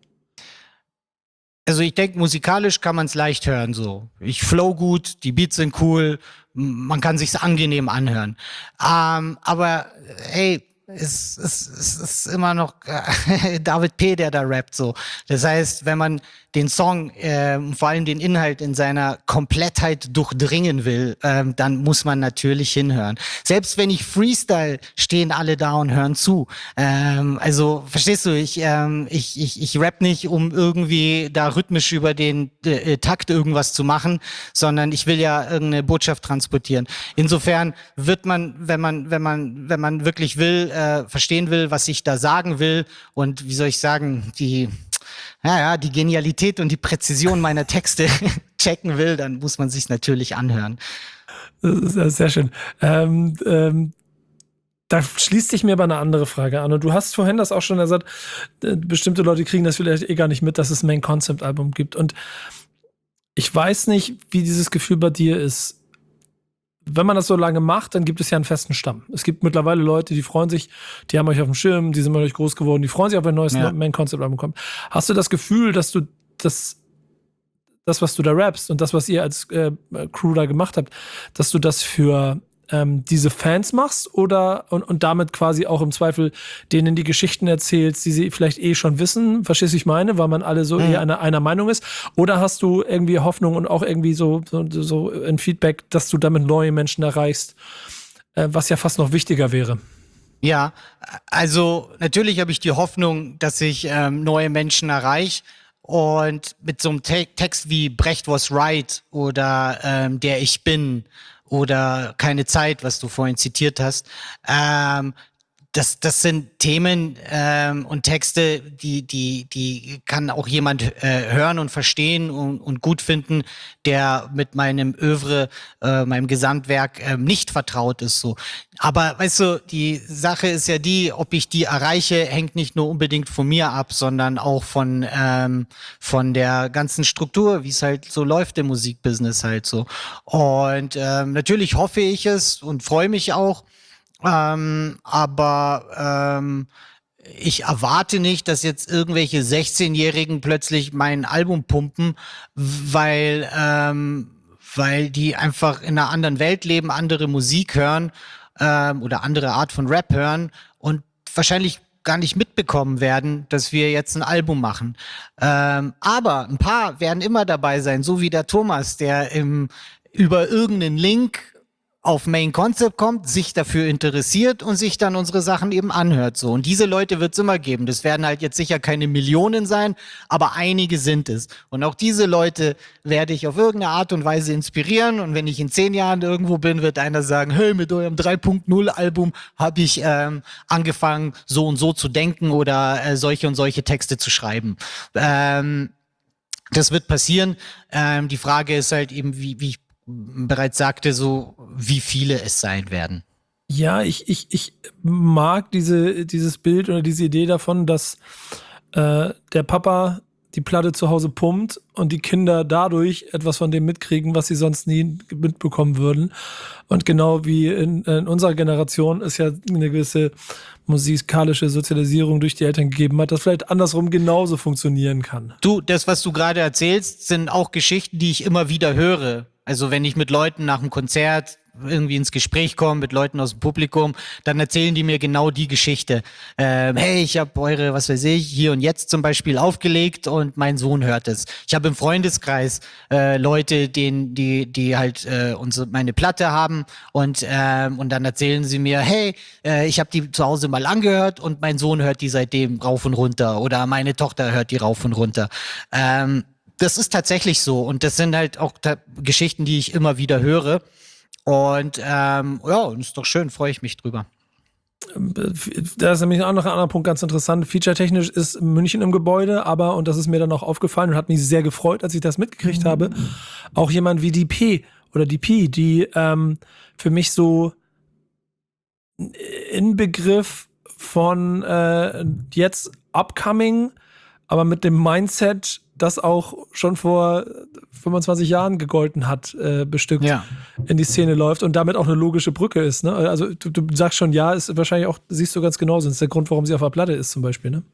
Also ich denke, musikalisch kann man es leicht hören so. Ich flow gut, die Beats sind cool, man kann sich's angenehm anhören. Ähm, aber hey, es, es, es ist immer noch äh, David P., der da rappt so. Das heißt, wenn man den Song, äh, vor allem den Inhalt in seiner Komplettheit durchdringen will, ähm, dann muss man natürlich hinhören. Selbst wenn ich Freestyle, stehen alle da und hören zu. Ähm, also, verstehst du, ich, ähm, ich, ich, ich rap nicht, um irgendwie da rhythmisch über den äh, Takt irgendwas zu machen, sondern ich will ja irgendeine Botschaft transportieren. Insofern wird man, wenn man, wenn man, wenn man wirklich will, äh, verstehen will, was ich da sagen will und wie soll ich sagen, die Ja, ja, die Genialität und die Präzision meiner Texte checken will, dann muss man sich natürlich anhören. Das ist sehr schön. Ähm, ähm, da schließt sich mir aber eine andere Frage an. Und du hast vorhin das auch schon gesagt, bestimmte Leute kriegen das vielleicht eh gar nicht mit, dass es ein Main-Concept-Album gibt. Und ich weiß nicht, wie dieses Gefühl bei dir ist. Wenn man das so lange macht, dann gibt es ja einen festen Stamm. Es gibt mittlerweile Leute, die freuen sich, die haben euch auf dem Schirm, die sind mit euch groß geworden, die freuen sich auf ein neues ja. Main-Concept-Album kommt. Hast du das Gefühl, dass du das, das, was du da rappst und das, was ihr als äh, Crew da gemacht habt, dass du das für ähm, diese Fans machst oder und, und damit quasi auch im Zweifel denen die Geschichten erzählst, die sie vielleicht eh schon wissen, verstehst du, ich meine, weil man alle so mhm. eher einer, einer Meinung ist? Oder hast du irgendwie Hoffnung und auch irgendwie so, so, so ein Feedback, dass du damit neue Menschen erreichst, äh, was ja fast noch wichtiger wäre? Ja, also natürlich habe ich die Hoffnung, dass ich ähm, neue Menschen erreiche. Und mit so einem Te- Text wie Brecht was right oder ähm, Der ich bin oder Keine Zeit, was du vorhin zitiert hast, ähm, Das, das sind Themen ähm, und Texte, die, die, die kann auch jemand äh, hören und verstehen und, und gut finden, der mit meinem Övre, äh, meinem Gesamtwerk äh, nicht vertraut ist. So. Aber weißt du, die Sache ist ja die, ob ich die erreiche, hängt nicht nur unbedingt von mir ab, sondern auch von ähm, von der ganzen Struktur, wie es halt so läuft im Musikbusiness halt so. Und ähm, natürlich hoffe ich es und freue mich auch. Ähm, aber ähm, ich erwarte nicht, dass jetzt irgendwelche sechzehnjährigen plötzlich mein Album pumpen, weil, ähm, weil die einfach in einer anderen Welt leben, andere Musik hören ähm, oder andere Art von Rap hören und wahrscheinlich gar nicht mitbekommen werden, dass wir jetzt ein Album machen. Ähm, aber ein paar werden immer dabei sein, so wie der Thomas, der im, über irgendeinen Link auf Main Concept kommt, sich dafür interessiert und sich dann unsere Sachen eben anhört. So. Und diese Leute wird es immer geben. Das werden halt jetzt sicher keine Millionen sein, aber einige sind es. Und auch diese Leute werde ich auf irgendeine Art und Weise inspirieren. Und wenn ich in zehn Jahren irgendwo bin, wird einer sagen, hey, mit eurem drei Punkt null Album habe ich ähm, angefangen, so und so zu denken oder äh, solche und solche Texte zu schreiben. Ähm, das wird passieren. Ähm, die Frage ist halt eben, wie, wie ich bereits sagte, so wie viele es sein werden. Ja, ich, ich, ich mag diese, dieses Bild oder diese Idee davon, dass äh, der Papa die Platte zu Hause pumpt und die Kinder dadurch etwas von dem mitkriegen, was sie sonst nie mitbekommen würden. Und genau wie in, in unserer Generation es ja eine gewisse musikalische Sozialisierung durch die Eltern gegeben hat, das vielleicht andersrum genauso funktionieren kann. Du, das, was du gerade erzählst, sind auch Geschichten, die ich immer wieder höre. Also wenn ich mit Leuten nach einem Konzert irgendwie ins Gespräch komme, mit Leuten aus dem Publikum, dann erzählen die mir genau die Geschichte. Ähm, hey, ich habe eure, was weiß ich, Hier und Jetzt zum Beispiel aufgelegt und mein Sohn hört es. Ich habe im Freundeskreis äh, Leute, denen, die, die halt äh, unsere, meine Platte haben und, ähm, und dann erzählen sie mir, hey, äh, ich habe die zu Hause mal angehört und mein Sohn hört die seitdem rauf und runter oder meine Tochter hört die rauf und runter. Ähm, Das ist tatsächlich so und das sind halt auch ta- Geschichten, die ich immer wieder höre und ähm, ja, ist doch schön, freue ich mich drüber. Da ist nämlich auch noch ein anderer Punkt ganz interessant. Feature-technisch ist München im Gebäude, aber, und das ist mir dann auch aufgefallen und hat mich sehr gefreut, als ich das mitgekriegt mhm. habe, auch jemand wie die P oder die P, die ähm, für mich so Inbegriff von äh, jetzt upcoming, aber mit dem Mindset, das auch schon vor fünfundzwanzig Jahren gegolten hat, äh, bestückt ja. in die Szene läuft und damit auch eine logische Brücke ist. Ne? Also du, du sagst schon, ja, ist wahrscheinlich auch, siehst du ganz genauso. Das ist der Grund, warum sie auf der Platte ist zum Beispiel. Ne?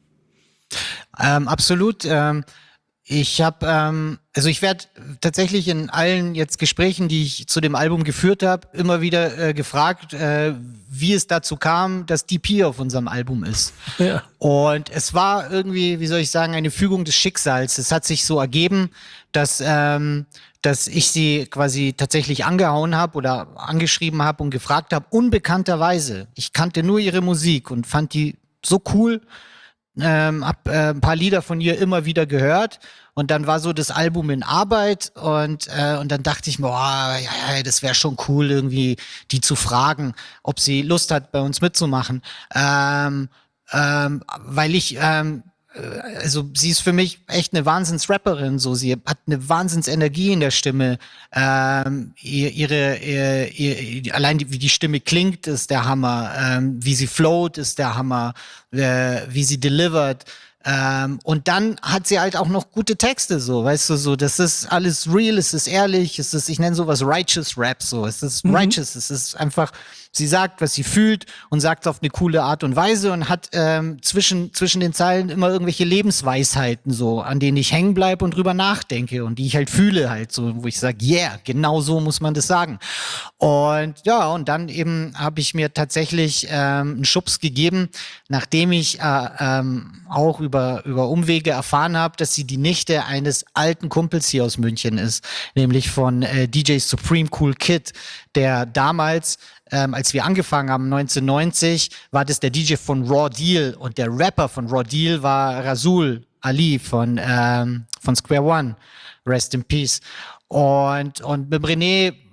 Ähm, absolut. Ähm, ich habe, ähm, also ich werde tatsächlich in allen jetzt Gesprächen, die ich zu dem Album geführt habe, immer wieder äh, gefragt, äh, wie es dazu kam, dass D P auf unserem Album ist. Ja. Und es war irgendwie, wie soll ich sagen, eine Fügung des Schicksals. Es hat sich so ergeben, dass ähm, dass ich sie quasi tatsächlich angehauen habe oder angeschrieben habe und gefragt habe, unbekannterweise. Ich kannte nur ihre Musik und fand die so cool. Ähm, hab äh, ein paar Lieder von ihr immer wieder gehört und dann war so das Album in Arbeit und äh, und dann dachte ich mir, oh, ja, ja, das wäre schon cool, irgendwie die zu fragen, ob sie Lust hat, bei uns mitzumachen, ähm, ähm, weil ich ähm, also sie ist für mich echt eine Wahnsinns-Rapperin, so sie hat eine Wahnsinns-Energie in der Stimme, ähm, ihre, ihre, ihre allein die, wie die Stimme klingt, ist der Hammer, ähm, wie sie float, ist der Hammer, äh, wie sie delivert. Ähm, und dann hat sie halt auch noch gute Texte, so, weißt du, so, das ist alles real, es ist ehrlich, es ist, ich nenne sowas Righteous Rap, so, es ist mhm. righteous, es ist einfach, sie sagt, was sie fühlt und sagt auf eine coole Art und Weise und hat ähm, zwischen, zwischen den Zeilen immer irgendwelche Lebensweisheiten, so, an denen ich hängen bleibe und drüber nachdenke und die ich halt fühle halt, so, wo ich sage, yeah, genau so muss man das sagen. Und ja, und dann eben habe ich mir tatsächlich ähm, einen Schubs gegeben, nachdem ich äh, ähm, auch über, über Umwege erfahren habe, dass sie die Nichte eines alten Kumpels hier aus München ist, nämlich von äh, D J Supreme Cool Kid, der damals, ähm, als wir angefangen haben, neunzehnhundertneunzig, war das der D J von Raw Deal und der Rapper von Raw Deal war Rasul Ali von, ähm, von Square One. Rest in Peace. Und, und mit René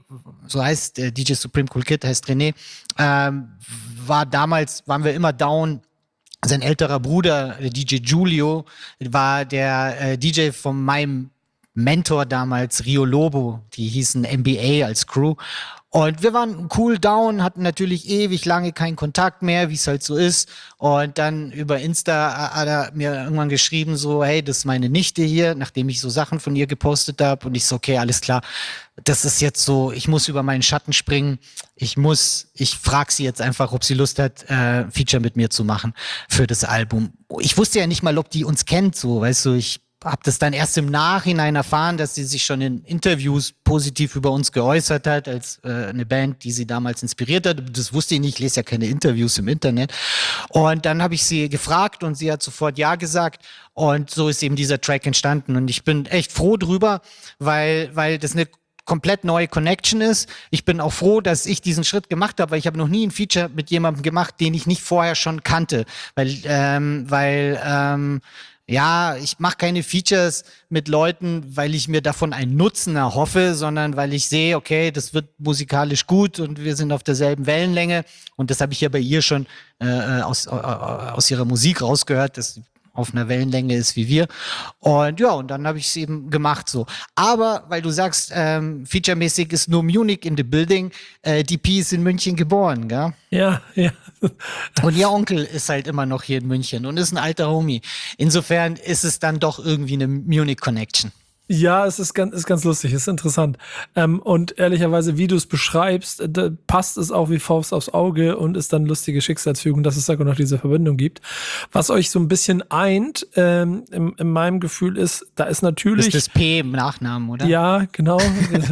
so heißt äh, D J Supreme Cool Kid, heißt René, ähm, war damals, waren wir immer down. Sein älterer Bruder, der D J Julio, war der äh, D J von meinem Mentor damals, Rio Lobo. Die hießen M B A als Crew. Und wir waren cool down, hatten natürlich ewig lange keinen Kontakt mehr, wie es halt so ist. Und dann über Insta hat er mir irgendwann geschrieben so, hey, das ist meine Nichte hier, nachdem ich so Sachen von ihr gepostet habe. Und ich so, okay, alles klar, das ist jetzt so, ich muss über meinen Schatten springen. Ich muss, ich frage sie jetzt einfach, ob sie Lust hat, äh, Feature mit mir zu machen für das Album. Ich wusste ja nicht mal, ob die uns kennt, so, weißt du, ich habe das dann erst im Nachhinein erfahren, dass sie sich schon in Interviews positiv über uns geäußert hat, als äh, eine Band, die sie damals inspiriert hat. Das wusste ich nicht, ich lese ja keine Interviews im Internet. Und dann habe ich sie gefragt und sie hat sofort Ja gesagt. Und so ist eben dieser Track entstanden. Und ich bin echt froh drüber, weil, weil das eine komplett neue Connection ist. Ich bin auch froh, dass ich diesen Schritt gemacht habe, weil ich habe noch nie ein Feature mit jemandem gemacht, den ich nicht vorher schon kannte. Weil, ähm, weil, ähm, ja, ich mache keine Features mit Leuten, weil ich mir davon einen Nutzen erhoffe, sondern weil ich sehe, okay, das wird musikalisch gut und wir sind auf derselben Wellenlänge. Und das habe ich ja bei ihr schon äh, aus, äh, aus ihrer Musik rausgehört, dass sie auf einer Wellenlänge ist wie wir. Und ja, und dann habe ich es eben gemacht so. Aber, weil du sagst, ähm, featuremäßig ist nur Munich in the building, äh, D P ist in München geboren, gell? Ja, ja. Und ihr Onkel ist halt immer noch hier in München und ist ein alter Homie. Insofern ist es dann doch irgendwie eine Munich-Connection. Ja, es ist ganz, ist ganz lustig, ist interessant. Ähm, und ehrlicherweise, wie du es beschreibst, da passt es auch wie Faust aufs Auge und ist dann lustige Schicksalsfügung, dass es da noch diese Verbindung gibt. Was euch so ein bisschen eint, ähm, in, in meinem Gefühl ist, da ist natürlich... Das ist das P im Nachnamen, oder? Ja, genau.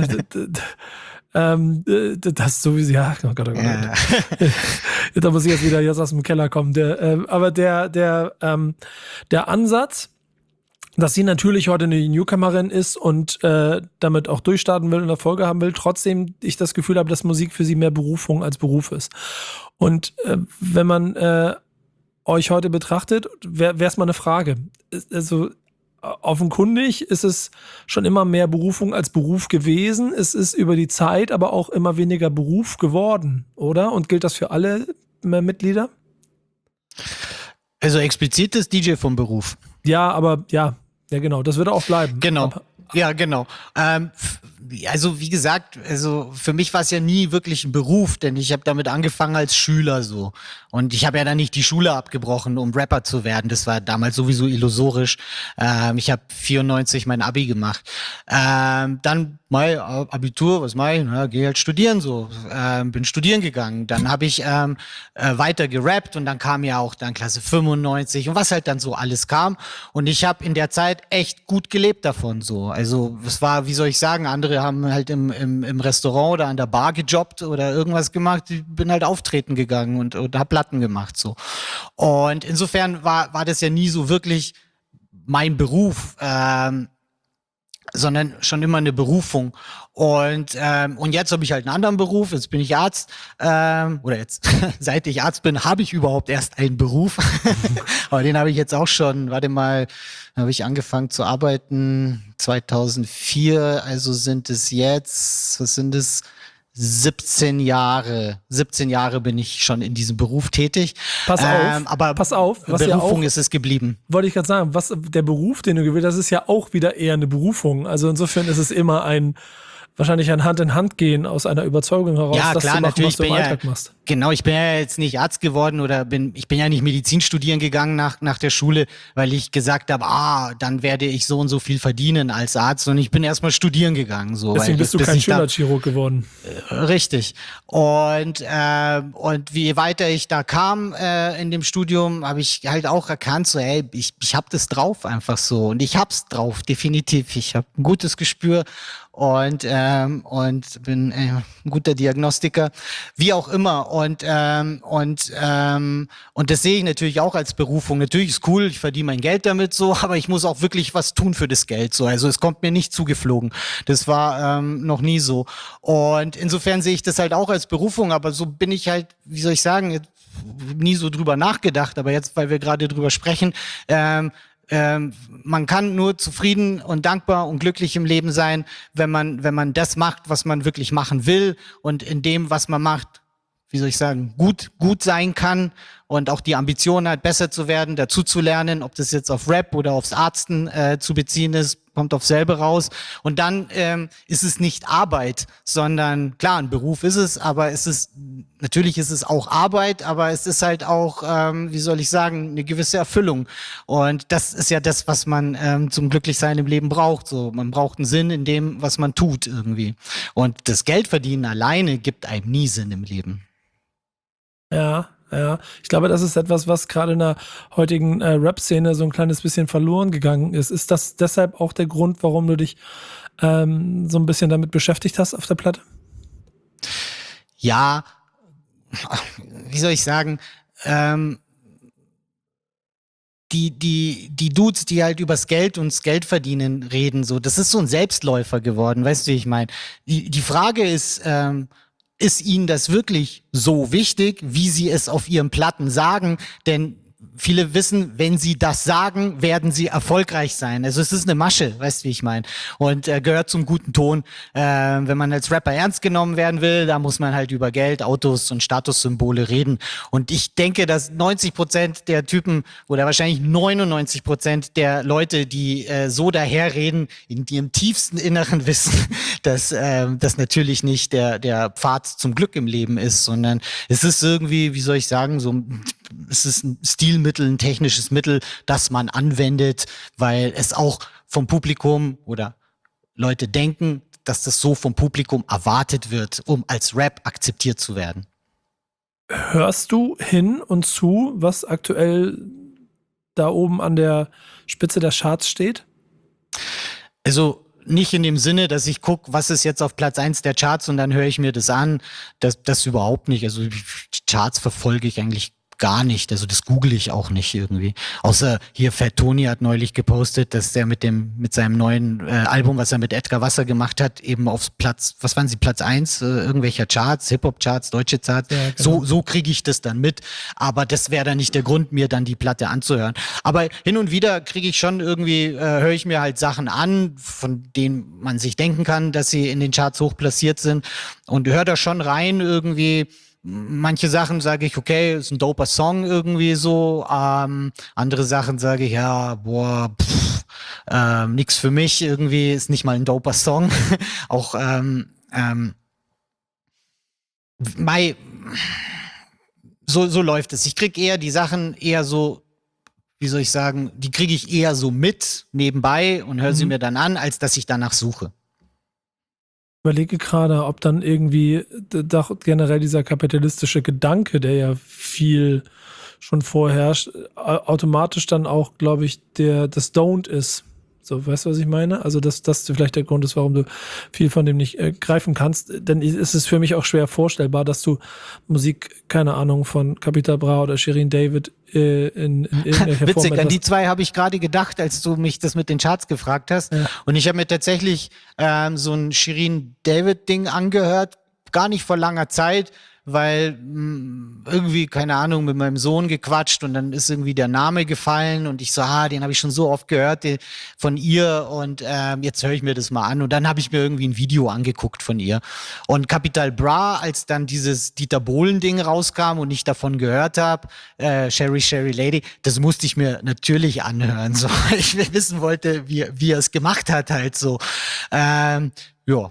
Ähm, das sowieso, ja, oh Gott, oh Gott. Ja. Da muss ich jetzt wieder jetzt aus dem Keller kommen. Der, äh, aber der, der, ähm, der Ansatz, dass sie natürlich heute eine Newcomerin ist und äh, damit auch durchstarten will und Erfolge haben will, trotzdem ich das Gefühl habe, dass Musik für sie mehr Berufung als Beruf ist. Und äh, wenn man äh, euch heute betrachtet, wäre es mal eine Frage. Also offenkundig ist es schon immer mehr Berufung als Beruf gewesen. Es ist über die Zeit aber auch immer weniger Beruf geworden, oder? Und gilt das für alle Mitglieder? Also explizit ist D J vom Beruf. Ja, aber ja, ja genau, das wird auch bleiben. Genau, aber, ja genau. Ähm, also wie gesagt, also für mich war es ja nie wirklich ein Beruf, denn ich habe damit angefangen als Schüler so. Und ich habe ja dann nicht die Schule abgebrochen, um Rapper zu werden. Das war damals sowieso illusorisch. Ähm, ich habe vierundneunzig mein Abi gemacht. Ähm, dann mein Abitur, was mach ich? Na, geh halt studieren so. Ähm, bin studieren gegangen. Dann habe ich ähm, äh, weiter gerappt und dann kam ja auch dann Klasse fünfundneunzig und was halt dann so alles kam. Und ich habe in der Zeit echt gut gelebt davon so. Also es war, wie soll ich sagen, andere haben halt im, im, im Restaurant oder an der Bar gejobbt oder irgendwas gemacht. Ich bin halt auftreten gegangen und, und hab Platten gemacht so. Und insofern war, war das ja nie so wirklich mein Beruf. Ähm, sondern schon immer eine Berufung. Und ähm, und jetzt habe ich halt einen anderen Beruf, jetzt bin ich Arzt, ähm, oder jetzt, seit ich Arzt bin, habe ich überhaupt erst einen Beruf. Aber den habe ich jetzt auch schon, warte mal, habe ich angefangen zu arbeiten zweitausendvier, also sind es jetzt, was sind es, siebzehn Jahre. siebzehn Jahre bin ich schon in diesem Beruf tätig. Pass auf, ähm, aber pass auf. Was Berufung ja auch, ist es geblieben. Wollte ich gerade sagen, was der Beruf, den du gewählt hast, ist ja auch wieder eher eine Berufung. Also insofern ist es immer ein wahrscheinlich ein Hand in Hand gehen aus einer Überzeugung heraus, ja, dass klar, du machen, natürlich was du im bin Alltag ja, machst. Genau, ich bin ja jetzt nicht Arzt geworden oder bin, ich bin ja nicht Medizin studieren gegangen nach, nach der Schule, weil ich gesagt habe, ah, dann werde ich so und so viel verdienen als Arzt und ich bin erstmal studieren gegangen. So, Deswegen weil bist das, du kein Schönheitschirurg geworden. Äh, richtig. Und, äh, und wie weiter ich da kam äh, in dem Studium, habe ich halt auch erkannt, so, hey, ich, ich habe das drauf einfach so und ich hab's drauf, definitiv. Ich habe ein gutes Gespür und ähm, und bin äh, ein guter Diagnostiker, wie auch immer und ähm, und ähm, und das sehe ich natürlich auch als Berufung. Natürlich ist cool, ich verdiene mein Geld damit so, aber ich muss auch wirklich was tun für das Geld so. Also es kommt mir nicht zugeflogen. Das war ähm, noch nie so. Und insofern sehe ich das halt auch als Berufung, aber so bin ich halt, wie soll ich sagen, nie so drüber nachgedacht, aber jetzt, weil wir gerade drüber sprechen, ähm, ähm, man kann nur zufrieden und dankbar und glücklich im Leben sein, wenn man, wenn man das macht, was man wirklich machen will und in dem, was man macht, wie soll ich sagen, gut, gut sein kann und auch die Ambition hat, besser zu werden, dazu zu lernen, ob das jetzt auf Rap oder aufs Arzten äh, zu beziehen ist, kommt auf selber raus. Und dann ähm, ist es nicht Arbeit, sondern klar, ein Beruf ist es, aber es ist, natürlich ist es auch Arbeit, aber es ist halt auch, ähm, wie soll ich sagen, eine gewisse Erfüllung. Und das ist ja das, was man ähm, zum Glücklichsein im Leben braucht. So, man braucht einen Sinn in dem, was man tut irgendwie. Und das Geldverdienen alleine gibt einem nie Sinn im Leben. Ja, ja. Ich glaube, das ist etwas, was gerade in der heutigen äh, Rap-Szene so ein kleines bisschen verloren gegangen ist. Ist das deshalb auch der Grund, warum du dich ähm, so ein bisschen damit beschäftigt hast auf der Platte? Ja, wie soll ich sagen, ähm, die, die, die Dudes, die halt übers Geld und das Geldverdienen reden, so, das ist so ein Selbstläufer geworden, weißt du, wie ich meine? Die, die Frage ist, ähm, ist ihnen das wirklich so wichtig, wie sie es auf ihren Platten sagen? Denn viele wissen, wenn sie das sagen, werden sie erfolgreich sein. Also es ist eine Masche, weißt du, wie ich meine? Und äh, gehört zum guten Ton. Äh, wenn man als Rapper ernst genommen werden will, da muss man halt über Geld, Autos und Statussymbole reden. Und ich denke, dass neunzig Prozent der Typen oder wahrscheinlich neunundneunzig Prozent der Leute, die äh, so daherreden, in ihrem tiefsten Inneren wissen, dass äh, das natürlich nicht der, der Pfad zum Glück im Leben ist, sondern es ist irgendwie, wie soll ich sagen, so es ist ein Stilmittel, ein technisches Mittel, das man anwendet, weil es auch vom Publikum oder Leute denken, dass das so vom Publikum erwartet wird, um als Rap akzeptiert zu werden. Hörst du hin und zu, was aktuell da oben an der Spitze der Charts steht? Also nicht in dem Sinne, dass ich gucke, was ist jetzt auf Platz eins der Charts und dann höre ich mir das an. Das, das überhaupt nicht. Also die Charts verfolge ich eigentlich gar nicht, also das google ich auch nicht irgendwie. Außer hier Fat Tony hat neulich gepostet, dass der mit dem mit seinem neuen äh, Album, was er mit Edgar Wasser gemacht hat, eben aufs Platz, was waren sie, Platz eins äh, irgendwelcher Charts, Hip-Hop-Charts, deutsche Charts. Ja, genau. So so kriege ich das dann mit, aber das wäre dann nicht der Grund, mir dann die Platte anzuhören. Aber hin und wieder kriege ich schon irgendwie, äh, höre ich mir halt Sachen an, von denen man sich denken kann, dass sie in den Charts hoch platziert sind und höre da schon rein irgendwie. Manche Sachen sage ich, okay, ist ein doper Song irgendwie so. Ähm, andere Sachen sage ich, ja, boah, pff, ähm, nix für mich irgendwie, ist nicht mal ein doper Song. Auch, ähm, ähm, Mai, so, so läuft es. Ich krieg eher die Sachen eher so, wie soll ich sagen, die kriege ich eher so mit nebenbei und höre mhm. sie mir dann an, als dass ich danach suche. Ich überlege gerade, ob dann irgendwie doch generell dieser kapitalistische Gedanke, der ja viel schon vorherrscht, automatisch dann auch, glaube ich, der das Don't ist. So, weißt du, was ich meine? Also, dass das vielleicht der Grund ist, warum du viel von dem nicht äh, greifen kannst. Denn es ist für mich auch schwer vorstellbar, dass du Musik, keine Ahnung, von Capital Bra oder Shirin David äh, in, in irgendwelcher Form... Witzig, an die zwei habe ich gerade gedacht, als du mich das mit den Charts gefragt hast. Ja. Und ich habe mir tatsächlich ähm, so ein Shirin David-Ding angehört, gar nicht vor langer Zeit, weil mh, irgendwie, keine Ahnung, mit meinem Sohn gequatscht und dann ist irgendwie der Name gefallen und ich so, ah, den habe ich schon so oft gehört den, von ihr und ähm, jetzt höre ich mir das mal an und dann habe ich mir irgendwie ein Video angeguckt von ihr. Und Capital Bra, als dann dieses Dieter Bohlen-Ding rauskam und ich davon gehört habe, äh, Sherry, Sherry Lady, das musste ich mir natürlich anhören, so, weil ich wissen wollte, wie, wie er es gemacht hat halt so. Ähm, ja.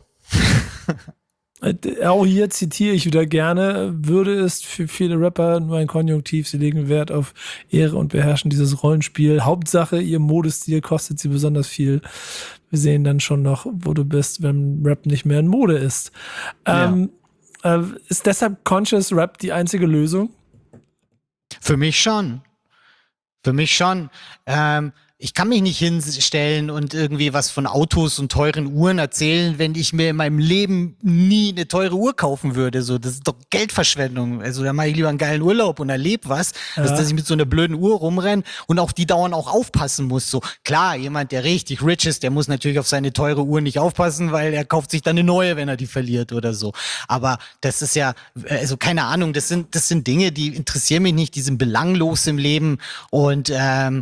Auch hier zitiere ich wieder gerne, würde es für viele Rapper nur ein Konjunktiv, sie legen Wert auf Ehre und beherrschen dieses Rollenspiel. Hauptsache, ihr Modestil kostet sie besonders viel. Wir sehen dann schon noch, wo du bist, wenn Rap nicht mehr in Mode ist. Ja. Ähm, äh, ist deshalb Conscious Rap die einzige Lösung? Für mich schon. Für mich schon. Ähm, Ich kann mich nicht hinstellen und irgendwie was von Autos und teuren Uhren erzählen, wenn ich mir in meinem Leben nie eine teure Uhr kaufen würde. So, das ist doch Geldverschwendung. Also da mache ich lieber einen geilen Urlaub und erlebe was, ja. als dass ich mit so einer blöden Uhr rumrenne und auch die dauernd auch aufpassen muss. So klar, jemand, der richtig rich ist, der muss natürlich auf seine teure Uhr nicht aufpassen, weil er kauft sich dann eine neue, wenn er die verliert oder so. Aber das ist ja, also keine Ahnung, das sind das sind Dinge, die interessieren mich nicht, die sind belanglos im Leben und ähm,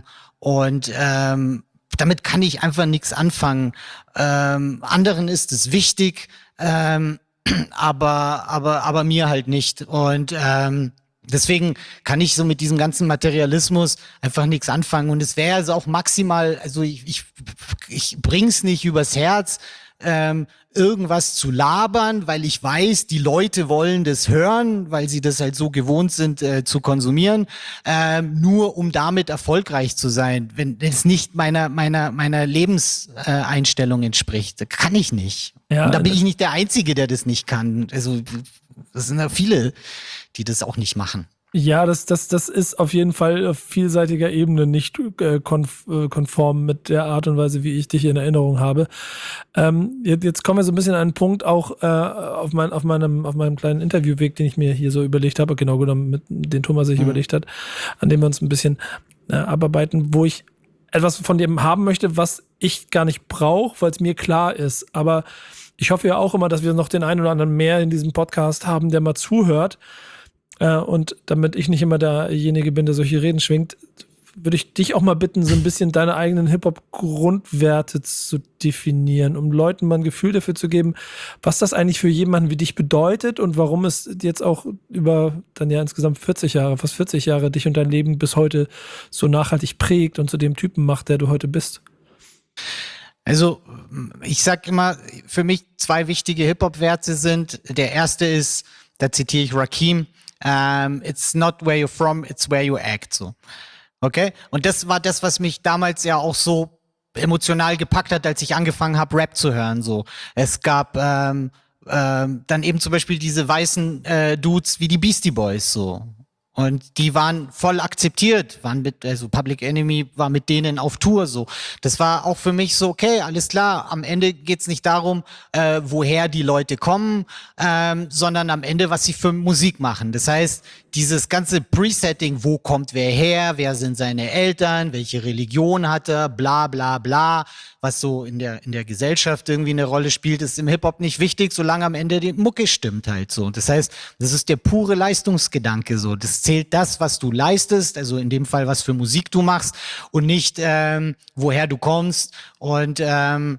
Und ähm, damit kann ich einfach nichts anfangen. Ähm, anderen ist es wichtig, ähm, aber, aber, aber mir halt nicht. Und ähm, deswegen kann ich so mit diesem ganzen Materialismus einfach nichts anfangen. Und es wäre also auch maximal, also ich, ich, ich bring's nicht übers Herz, ähm, irgendwas zu labern, weil ich weiß, die Leute wollen das hören, weil sie das halt so gewohnt sind äh, zu konsumieren, ähm, nur um damit erfolgreich zu sein, wenn es nicht meiner meiner meiner Lebenseinstellung äh, entspricht. Kann ich nicht. Ja, Und da bin ich nicht der Einzige, der das nicht kann. Also das sind ja viele, die das auch nicht machen. Ja, das, das, das ist auf jeden Fall auf vielseitiger Ebene nicht äh, konf äh, konform mit der Art und Weise, wie ich dich in Erinnerung habe. Ähm, jetzt, jetzt kommen wir so ein bisschen an einen Punkt auch äh, auf, mein, auf, meinem, auf meinem kleinen Interviewweg, den ich mir hier so überlegt habe, genau genommen, mit den Thomas sich mhm. überlegt hat, an dem wir uns ein bisschen äh, abarbeiten, wo ich etwas von dem haben möchte, was ich gar nicht brauche, weil es mir klar ist. Aber ich hoffe ja auch immer, dass wir noch den einen oder anderen mehr in diesem Podcast haben, der mal zuhört. Äh, und damit ich nicht immer derjenige bin, der solche Reden schwingt, würde ich dich auch mal bitten, so ein bisschen deine eigenen Hip-Hop-Grundwerte zu definieren, um Leuten mal ein Gefühl dafür zu geben, was das eigentlich für jemanden wie dich bedeutet und warum es jetzt auch über dann ja insgesamt vierzig Jahre, fast vierzig Jahre dich und dein Leben bis heute so nachhaltig prägt und zu dem Typen macht, der du heute bist. Also ich sag immer, für mich zwei wichtige Hip-Hop-Werte sind, der erste ist, da zitiere ich Rakim, Um, it's not where you're from, it's where you act. So. Okay? Und das war das, was mich damals ja auch so emotional gepackt hat, als ich angefangen habe, Rap zu hören. So. Es gab ähm, ähm, dann eben zum Beispiel diese weißen äh, Dudes wie die Beastie Boys. So. Und die waren voll akzeptiert, waren mit, also Public Enemy war mit denen auf Tour so. Das war auch für mich so, okay, alles klar, am Ende geht's nicht darum, äh, woher die Leute kommen, ähm, sondern am Ende, was sie für Musik machen. Das heißt, dieses ganze Presetting, wo kommt wer her, wer sind seine Eltern, welche Religion hat er, bla bla bla, was so in der in der Gesellschaft irgendwie eine Rolle spielt, ist im Hip-Hop nicht wichtig, solange am Ende die Mucke stimmt halt so. Das heißt, das ist der pure Leistungsgedanke so. Das zählt das, was du leistest, also in dem Fall, was für Musik du machst und nicht, ähm, woher du kommst und ähm,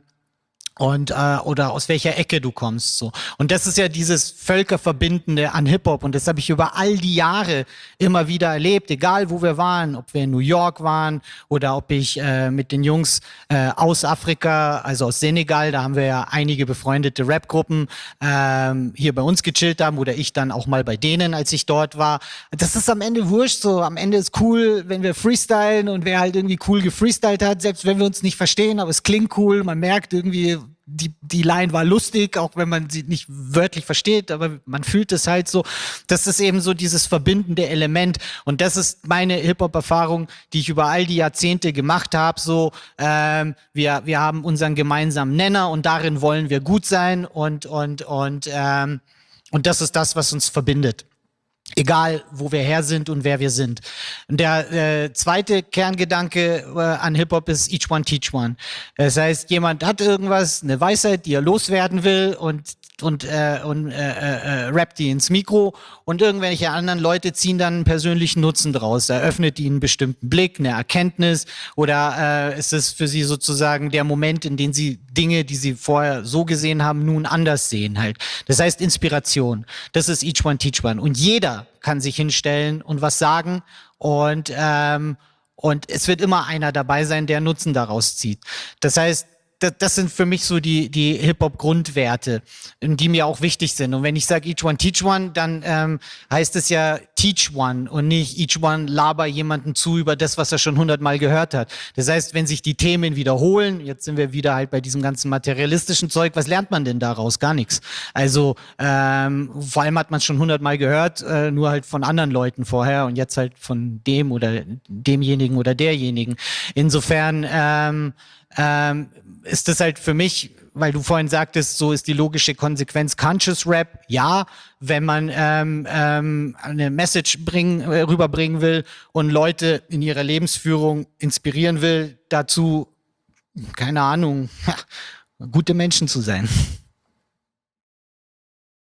und äh, oder aus welcher Ecke du kommst so. Und das ist ja dieses Völkerverbindende an Hip-Hop und das habe ich über all die Jahre immer wieder erlebt, egal wo wir waren, ob wir in New York waren oder ob ich äh, mit den Jungs äh, aus Afrika, also aus Senegal, da haben wir ja einige befreundete Rap-Gruppen ähm, hier bei uns gechillt haben oder ich dann auch mal bei denen, als ich dort war. Das ist am Ende wurscht so, am Ende ist cool, wenn wir freestylen und wer halt irgendwie cool gefreestylt hat, selbst wenn wir uns nicht verstehen, aber es klingt cool, man merkt irgendwie, die, die Line war lustig, auch wenn man sie nicht wörtlich versteht, aber man fühlt es halt so. Das ist eben so dieses verbindende Element und das ist meine Hip-Hop-Erfahrung, die ich über all die Jahrzehnte gemacht habe. So, ähm, wir, wir haben unseren gemeinsamen Nenner und darin wollen wir gut sein und, und, und, ähm, und das ist das, was uns verbindet. Egal, wo wir her sind und wer wir sind. Und der äh, zweite Kerngedanke äh, an Hip-Hop ist each one teach one. Das heißt, jemand hat irgendwas, eine Weisheit, die er loswerden will und und äh, und äh, äh, rappt die ins Mikro und irgendwelche anderen Leute ziehen dann einen persönlichen Nutzen draus. Eröffnet ihnen einen bestimmten Blick, eine Erkenntnis oder äh, ist es für sie sozusagen der Moment, in dem sie Dinge, die sie vorher so gesehen haben, nun anders sehen halt. Das heißt Inspiration. Das ist each one teach one. Und jeder kann sich hinstellen und was sagen und ähm, und es wird immer einer dabei sein, der Nutzen daraus zieht. Das heißt, Das, das sind für mich so die, die Hip-Hop-Grundwerte, die mir auch wichtig sind. Und wenn ich sage each one teach one, dann ähm, heißt es ja teach one und nicht each one laber jemanden zu über das, was er schon hundertmal gehört hat. Das heißt, wenn sich die Themen wiederholen, jetzt sind wir wieder halt bei diesem ganzen materialistischen Zeug, was lernt man denn daraus? Gar nichts. Also ähm, vor allem hat man es schon hundertmal gehört, äh, nur halt von anderen Leuten vorher und jetzt halt von dem oder demjenigen oder derjenigen. Insofern ähm, ähm, ist das halt für mich, weil du vorhin sagtest, so ist die logische Konsequenz Conscious Rap. Ja, wenn man ähm, ähm, eine Message bringen, äh, rüberbringen will und Leute in ihrer Lebensführung inspirieren will, dazu, keine Ahnung, gute Menschen zu sein.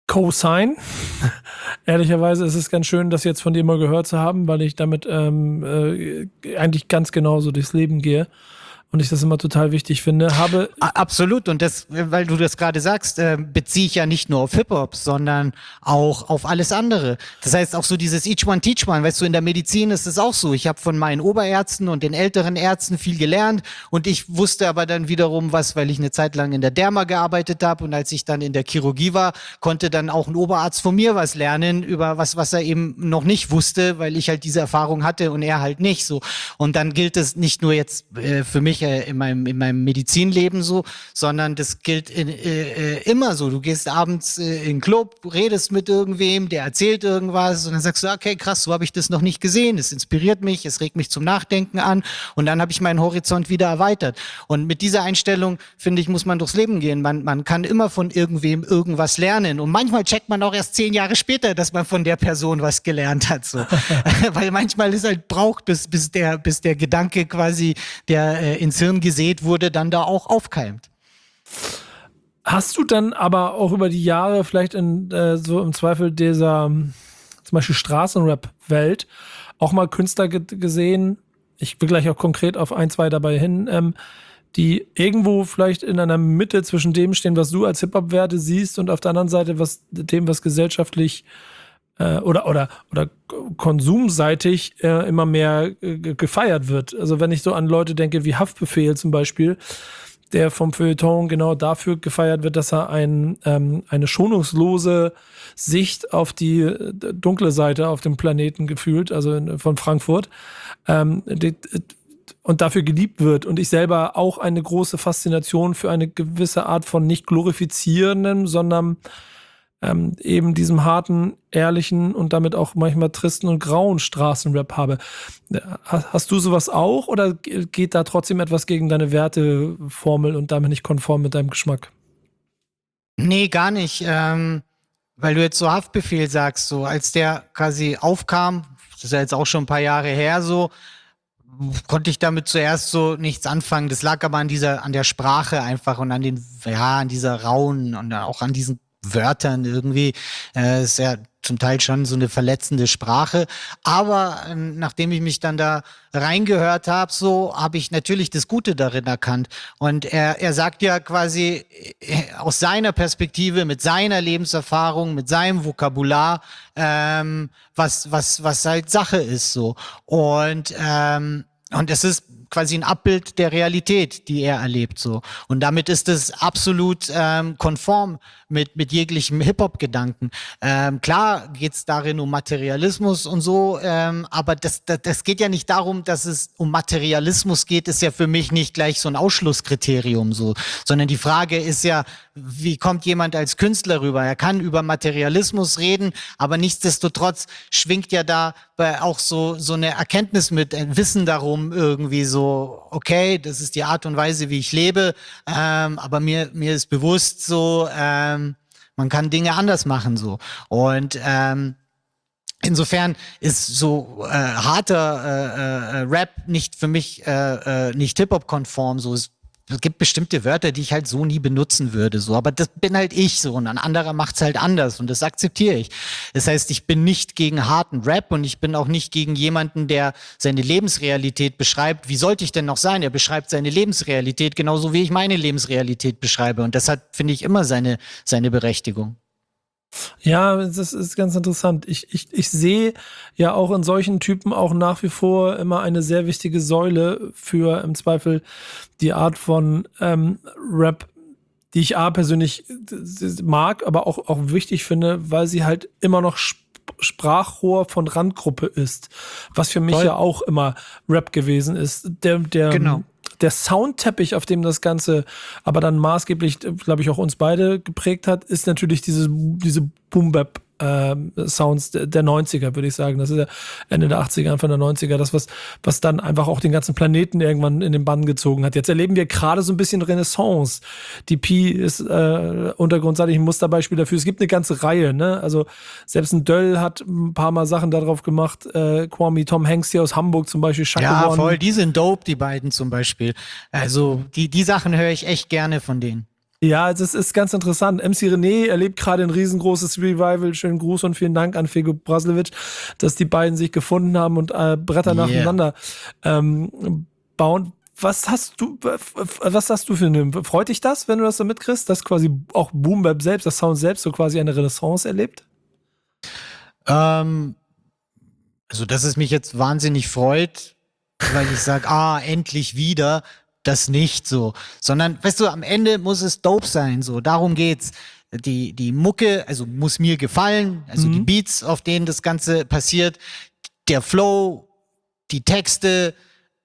Co-Sign. Ehrlicherweise ist es ganz schön, das jetzt von dir mal gehört zu haben, weil ich damit ähm, äh, eigentlich ganz genauso durchs Leben gehe und ich das immer total wichtig finde. Habe A- Absolut. Und das, weil du das gerade sagst, äh, beziehe ich ja nicht nur auf Hip-Hop, sondern auch auf alles andere. Das heißt auch so dieses Each One Teach One. Weißt du, in der Medizin ist es auch so. Ich habe von meinen Oberärzten und den älteren Ärzten viel gelernt und ich wusste aber dann wiederum was, weil ich eine Zeit lang in der Derma gearbeitet habe und als ich dann in der Chirurgie war, konnte dann auch ein Oberarzt von mir was lernen über was, was er eben noch nicht wusste, weil ich halt diese Erfahrung hatte und er halt nicht so. Und dann gilt es nicht nur jetzt äh, für mich äh, in meinem in meinem Medizinleben so, sondern das gilt in, äh, äh, immer so. Du gehst abends äh, in den Club, redest mit irgendwem, der erzählt irgendwas und dann sagst du, okay, krass, so habe ich das noch nicht gesehen. Es inspiriert mich, es regt mich zum Nachdenken an und dann habe ich meinen Horizont wieder erweitert. Und mit dieser Einstellung, finde ich, muss man durchs Leben gehen. Man, man kann immer von irgendwem irgendwas lernen und manchmal checkt man auch erst zehn Jahre später, dass man von der Person was gelernt hat. So. Weil manchmal ist halt braucht, bis, bis, der, bis der Gedanke quasi, der äh, ins Hirn gesät wurde, dann da auch aufkeimt. Hast du dann aber auch über die Jahre vielleicht in äh, so im Zweifel dieser ähm, zum Beispiel Straßenrap-Welt auch mal Künstler ge- gesehen, ich will gleich auch konkret auf ein, zwei dabei hin, ähm, die irgendwo vielleicht in einer Mitte zwischen dem stehen, was du als Hip-Hop-Werte siehst und auf der anderen Seite was dem, was gesellschaftlich äh, oder, oder, oder konsumseitig äh, immer mehr äh, gefeiert wird. Also wenn ich so an Leute denke wie Haftbefehl zum Beispiel, der vom Feuilleton genau dafür gefeiert wird, dass er ein, ähm, eine schonungslose Sicht auf die äh, dunkle Seite auf dem Planeten gefühlt, also in, von Frankfurt, ähm, die, und dafür geliebt wird. Und ich selber auch eine große Faszination für eine gewisse Art von nicht glorifizierendem, sondern ähm, eben diesem harten, ehrlichen und damit auch manchmal tristen und grauen Straßenrap habe. Hast du sowas auch oder geht da trotzdem etwas gegen deine Werteformel und damit nicht konform mit deinem Geschmack? Nee, gar nicht. Ähm, weil du jetzt so Haftbefehl sagst, so als der quasi aufkam, das ist ja jetzt auch schon ein paar Jahre her, so konnte ich damit zuerst so nichts anfangen. Das lag aber an dieser, an der Sprache einfach und an den, ja, an dieser rauen und auch an diesen Wörtern irgendwie. Äh, ist ja zum Teil schon so eine verletzende Sprache. Aber äh, nachdem ich mich dann da reingehört habe, so habe ich natürlich das Gute darin erkannt. Und er, er sagt ja quasi äh, aus seiner Perspektive, mit seiner Lebenserfahrung, mit seinem Vokabular, ähm, was, was, was halt Sache ist so. Und, ähm, und es ist quasi ein Abbild der Realität, die er erlebt so. Und damit ist es absolut ähm, konform mit mit jeglichem Hip-Hop-Gedanken. Ähm, klar geht's darin um Materialismus und so, ähm, aber das, das das geht ja nicht darum, dass es um Materialismus geht, ist ja für mich nicht gleich so ein Ausschlusskriterium so, sondern die Frage ist ja, wie kommt jemand als Künstler rüber? Er kann über Materialismus reden, aber nichtsdestotrotz schwingt ja da bei auch so so eine Erkenntnis mit, ein Wissen darum irgendwie so, okay, das ist die Art und Weise, wie ich lebe, ähm, aber mir mir ist bewusst so, ähm, man kann Dinge anders machen so und ähm, insofern ist so äh, harter äh, äh, Rap nicht für mich äh, äh, nicht Hip-Hop-konform. So es, es gibt bestimmte Wörter, die ich halt so nie benutzen würde. So, aber das bin halt ich so und ein anderer macht's halt anders und das akzeptiere ich. Das heißt, ich bin nicht gegen harten Rap und ich bin auch nicht gegen jemanden, der seine Lebensrealität beschreibt. Wie sollte ich denn noch sein? Er beschreibt seine Lebensrealität genauso wie ich meine Lebensrealität beschreibe und das hat, finde ich, immer seine seine Berechtigung. Ja, das ist ganz interessant. Ich, ich, ich sehe ja auch in solchen Typen auch nach wie vor immer eine sehr wichtige Säule für im Zweifel die Art von ähm, Rap, die ich A persönlich mag, aber auch, auch wichtig finde, weil sie halt immer noch Sp- Sprachrohr von Randgruppe ist. Was für mich Voll. ja auch immer Rap gewesen ist. Der, der, Genau. der Soundteppich, auf dem das Ganze aber dann maßgeblich, glaube ich, auch uns beide geprägt hat, ist natürlich diese, diese Boom-Bap ähm, Sounds der, der neunziger, würde ich sagen. Das ist ja Ende der achtziger, Anfang der neunziger, das, was, was dann einfach auch den ganzen Planeten irgendwann in den Bann gezogen hat. Jetzt erleben wir gerade so ein bisschen Renaissance. Die Pi ist äh, untergrundseitig ein Musterbeispiel dafür. Es gibt eine ganze Reihe, ne? Also selbst ein Döll hat ein paar Mal Sachen darauf gemacht. Äh, Kwame, Tom Hanks hier aus Hamburg zum Beispiel, Shaka Ja, One. voll, die sind dope, die beiden zum Beispiel. Also die, die Sachen höre ich echt gerne von denen. Ja, also es ist ganz interessant. M C René erlebt gerade ein riesengroßes Revival. Schönen Gruß und vielen Dank an Fego Braslevic, dass die beiden sich gefunden haben und äh, Bretter Yeah. nacheinander ähm, bauen. Was hast du, was hast du für eine, freut dich das, wenn du das so mitkriegst, dass quasi auch Boom Bap selbst, das Sound selbst so quasi eine Renaissance erlebt? Ähm, also, dass es mich jetzt wahnsinnig freut, weil ich sage, ah, endlich wieder, das nicht so. Sondern, weißt du, am Ende muss es dope sein, so. Darum geht's. Die, die Mucke, also muss mir gefallen, also Mhm. die Beats, auf denen das Ganze passiert, der Flow, die Texte,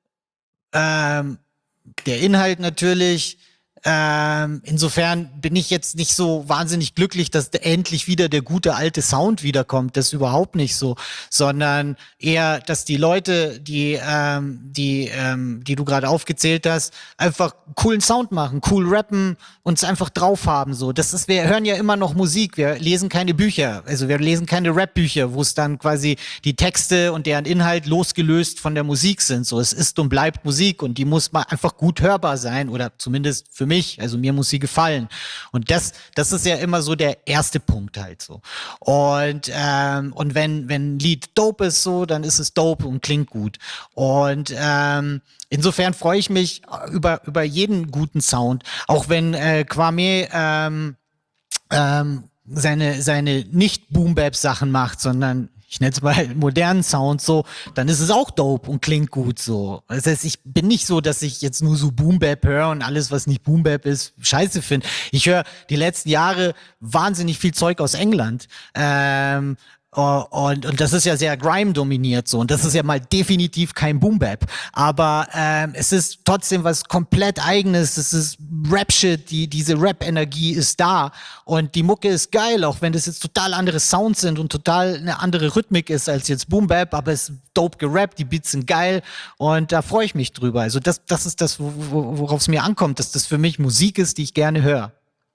ähm, der Inhalt natürlich. Ähm, insofern bin ich jetzt nicht so wahnsinnig glücklich, dass da endlich wieder der gute alte Sound wiederkommt. Das ist überhaupt nicht so, sondern eher, dass die Leute, die, ähm, die, ähm, die du gerade aufgezählt hast, einfach coolen Sound machen, cool rappen und es einfach drauf haben. So, das ist, wir hören ja immer noch Musik. Wir lesen keine Bücher, also wir lesen keine Rap-Bücher, wo es dann quasi die Texte und deren Inhalt losgelöst von der Musik sind. So, es ist und bleibt Musik und die muss mal einfach gut hörbar sein oder zumindest für mich, also mir muss sie gefallen. Und das, das ist ja immer so der erste Punkt halt so. Und, ähm, und wenn, wenn ein Lied dope ist so, dann ist es dope und klingt gut. Und, ähm, insofern freue ich mich über, über jeden guten Sound. Auch wenn, äh, Kwame, ähm, ähm, seine, seine nicht Boom-Bap-Sachen macht, sondern ich nenne es mal modernen Sound so, dann ist es auch dope und klingt gut so. Das heißt, ich bin nicht so, dass ich jetzt nur so Boom-Bap höre und alles, was nicht Boom-Bap ist, scheiße finde. Ich höre die letzten Jahre wahnsinnig viel Zeug aus England. Ähm, Uh, und, und das ist ja sehr Grime dominiert so und das ist ja mal definitiv kein Boom-Bap, aber ähm, es ist trotzdem was komplett Eigenes, es ist Rap-Shit, die, diese Rap-Energie ist da und die Mucke ist geil, auch wenn das jetzt total andere Sounds sind und total eine andere Rhythmik ist als jetzt Boom-Bap, aber es ist dope gerappt, die Beats sind geil und da freue ich mich drüber. Also das, das ist das, worauf es mir ankommt, dass das für mich Musik ist, die ich gerne höre.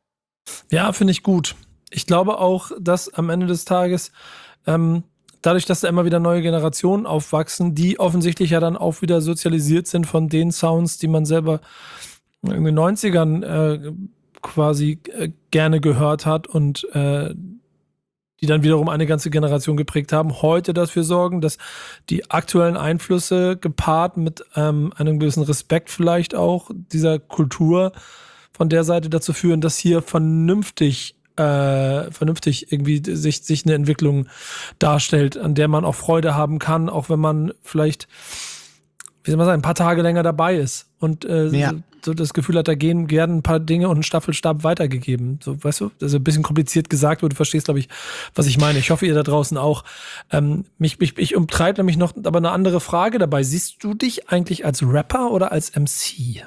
Ja, finde ich gut. Ich glaube auch, dass am Ende des Tages ähm, dadurch, dass da immer wieder neue Generationen aufwachsen, die offensichtlich ja dann auch wieder sozialisiert sind von den Sounds, die man selber in den neunzigern äh, quasi äh, gerne gehört hat und äh, die dann wiederum eine ganze Generation geprägt haben, heute dafür sorgen, dass die aktuellen Einflüsse gepaart mit ähm, einem gewissen Respekt vielleicht auch dieser Kultur von der Seite dazu führen, dass hier vernünftig Äh, vernünftig irgendwie sich, sich eine Entwicklung darstellt, an der man auch Freude haben kann, auch wenn man vielleicht, wie soll man sagen, ein paar Tage länger dabei ist und äh, Ja. so, so das Gefühl hat, da gehen gerne ein paar Dinge und ein Staffelstab weitergegeben. So, weißt du, das ist ein bisschen kompliziert gesagt, aber du verstehst, glaube ich, was ich meine. Ich hoffe, ihr da draußen auch. Ähm, mich, mich, ich umtreibt nämlich noch aber eine andere Frage dabei. Siehst du dich eigentlich als Rapper oder als M C?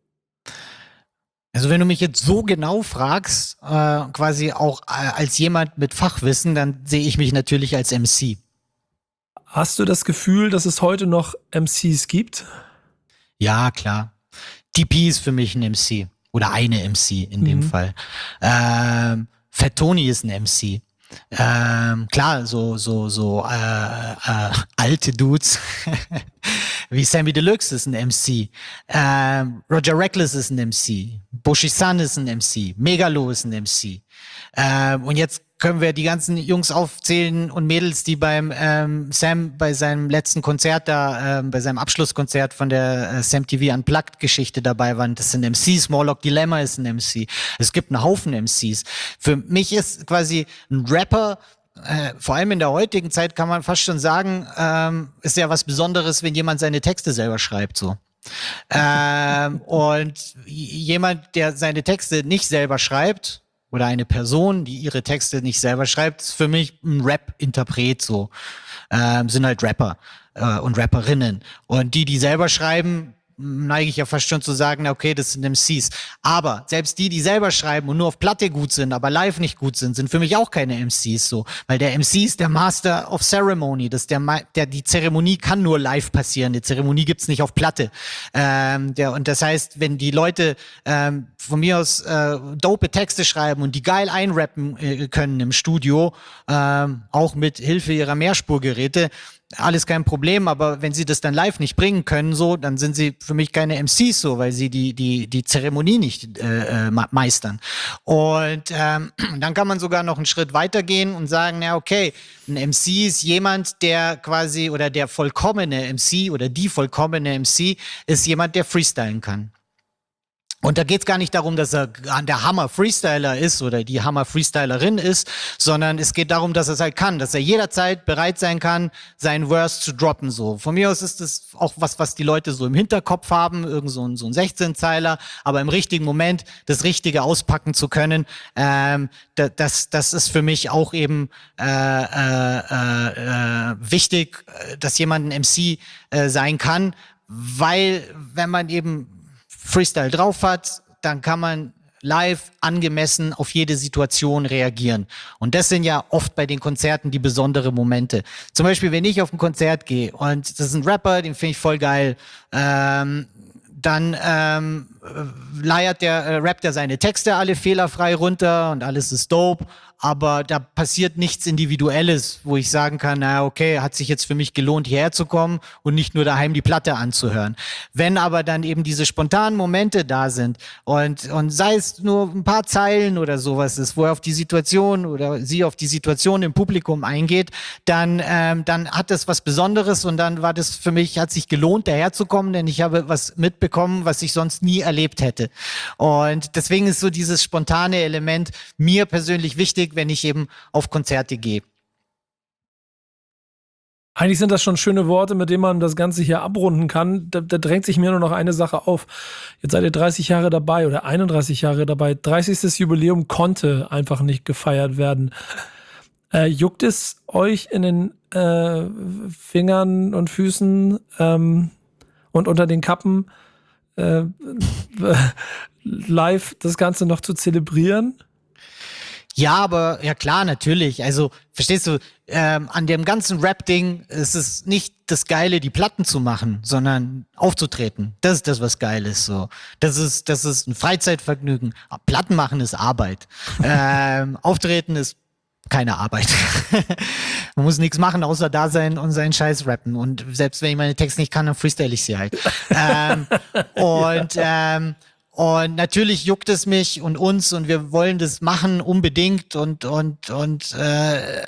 Also wenn du mich jetzt so genau fragst, äh, quasi auch äh, als jemand mit Fachwissen, dann sehe ich mich natürlich als M C. Hast du das Gefühl, dass es heute noch M Cs gibt? Ja, klar. D P ist für mich ein M C. Oder eine M C in dem Mhm. Fall. Ähm, Fat Tony ist ein M C. Ähm, klar, so, so, so äh, äh, alte Dudes wie Sammy Deluxe ist ein M C. Ähm, Roger Reckless ist ein M C. Bushi Sun ist ein M C. Megalo ist ein M C. Ähm, und jetzt können wir die ganzen Jungs aufzählen und Mädels, die beim ähm, Sam bei seinem letzten Konzert da, ähm, bei seinem Abschlusskonzert von der äh, Sam T V Unplugged-Geschichte dabei waren. Das sind M Cs. Morlock Dilemma ist ein M C. Es gibt einen Haufen M Cs. Für mich ist quasi ein Rapper, äh, vor allem in der heutigen Zeit kann man fast schon sagen, ähm, ist ja was Besonderes, wenn jemand seine Texte selber schreibt, so. ähm, und jemand, der seine Texte nicht selber schreibt, oder eine Person, die ihre Texte nicht selber schreibt, ist für mich ein Rap-Interpret so. Ähm, sind halt Rapper äh, und Rapperinnen. Und die, die selber schreiben, neige ich ja fast schon zu sagen, na okay, das sind M Cs. Aber selbst die, die selber schreiben und nur auf Platte gut sind, aber live nicht gut sind, sind für mich auch keine M Cs so. Weil der M C ist der Master of Ceremony. Das ist der, Ma- der, die Zeremonie kann nur live passieren. Die Zeremonie gibt's nicht auf Platte. Ähm, der, und das heißt, wenn die Leute ähm, von mir aus äh, dope Texte schreiben und die geil einrappen äh, können im Studio, ähm, auch mit Hilfe ihrer Mehrspurgeräte, alles kein Problem, aber wenn sie das dann live nicht bringen können, so, dann sind sie für mich keine M Cs, so, weil sie die die die Zeremonie nicht äh, meistern. Und ähm, dann kann man sogar noch einen Schritt weitergehen und sagen, na okay, ein M C ist jemand, der quasi, oder der vollkommene M C oder die vollkommene M C ist jemand, der freestylen kann. Und da geht's gar nicht darum, dass er der Hammer-Freestyler ist oder die Hammer-Freestylerin ist, sondern es geht darum, dass er es halt kann, dass er jederzeit bereit sein kann, seinen Verse zu droppen. So. Von mir aus ist das auch was, was die Leute so im Hinterkopf haben, irgend so ein, so ein sechzehn-Zeiler, aber im richtigen Moment das Richtige auspacken zu können, ähm, das, das ist für mich auch eben äh, äh, äh, wichtig, dass jemand ein M C äh, sein kann, weil wenn man eben Freestyle drauf hat, dann kann man live angemessen auf jede Situation reagieren. Und das sind ja oft bei den Konzerten die besonderen Momente. Zum Beispiel, wenn ich auf ein Konzert gehe und das ist ein Rapper, den finde ich voll geil, ähm, dann ähm, leiert der, äh, rappt er seine Texte alle fehlerfrei runter und alles ist dope, aber da passiert nichts Individuelles, wo ich sagen kann, na okay, hat sich jetzt für mich gelohnt, hierher zu kommen und nicht nur daheim die Platte anzuhören. Wenn aber dann eben diese spontanen Momente da sind und, und sei es nur ein paar Zeilen oder sowas ist, wo er auf die Situation oder sie auf die Situation im Publikum eingeht, dann, ähm, dann hat das was Besonderes und dann war das für mich, hat sich gelohnt, daher zu kommen, denn ich habe was mitbekommen, was ich sonst nie erlebt hätte. Und deswegen ist so dieses spontane Element mir persönlich wichtig, wenn ich eben auf Konzerte gehe. Eigentlich sind das schon schöne Worte, mit denen man das Ganze hier abrunden kann. Da, da drängt sich mir nur noch eine Sache auf. Jetzt seid ihr dreißig Jahre dabei oder einunddreißig Jahre dabei. dreißigstes Jubiläum konnte einfach nicht gefeiert werden. Äh, juckt es euch in den äh, Fingern und Füßen ähm, und unter den Kappen äh, live das Ganze noch zu zelebrieren? Ja, aber ja klar, natürlich. Also verstehst du, ähm, an dem ganzen Rap-Ding ist es nicht das Geile, die Platten zu machen, sondern aufzutreten. Das ist das, was geil ist. So, das ist das ist ein Freizeitvergnügen. Platten machen ist Arbeit. ähm, Auftreten ist keine Arbeit. Man muss nichts machen, außer da sein und seinen Scheiß rappen. Und selbst wenn ich meine Texte nicht kann, dann freestyle ich sie halt. ähm, und ähm, Und natürlich juckt es mich und uns und wir wollen das machen unbedingt und und und äh,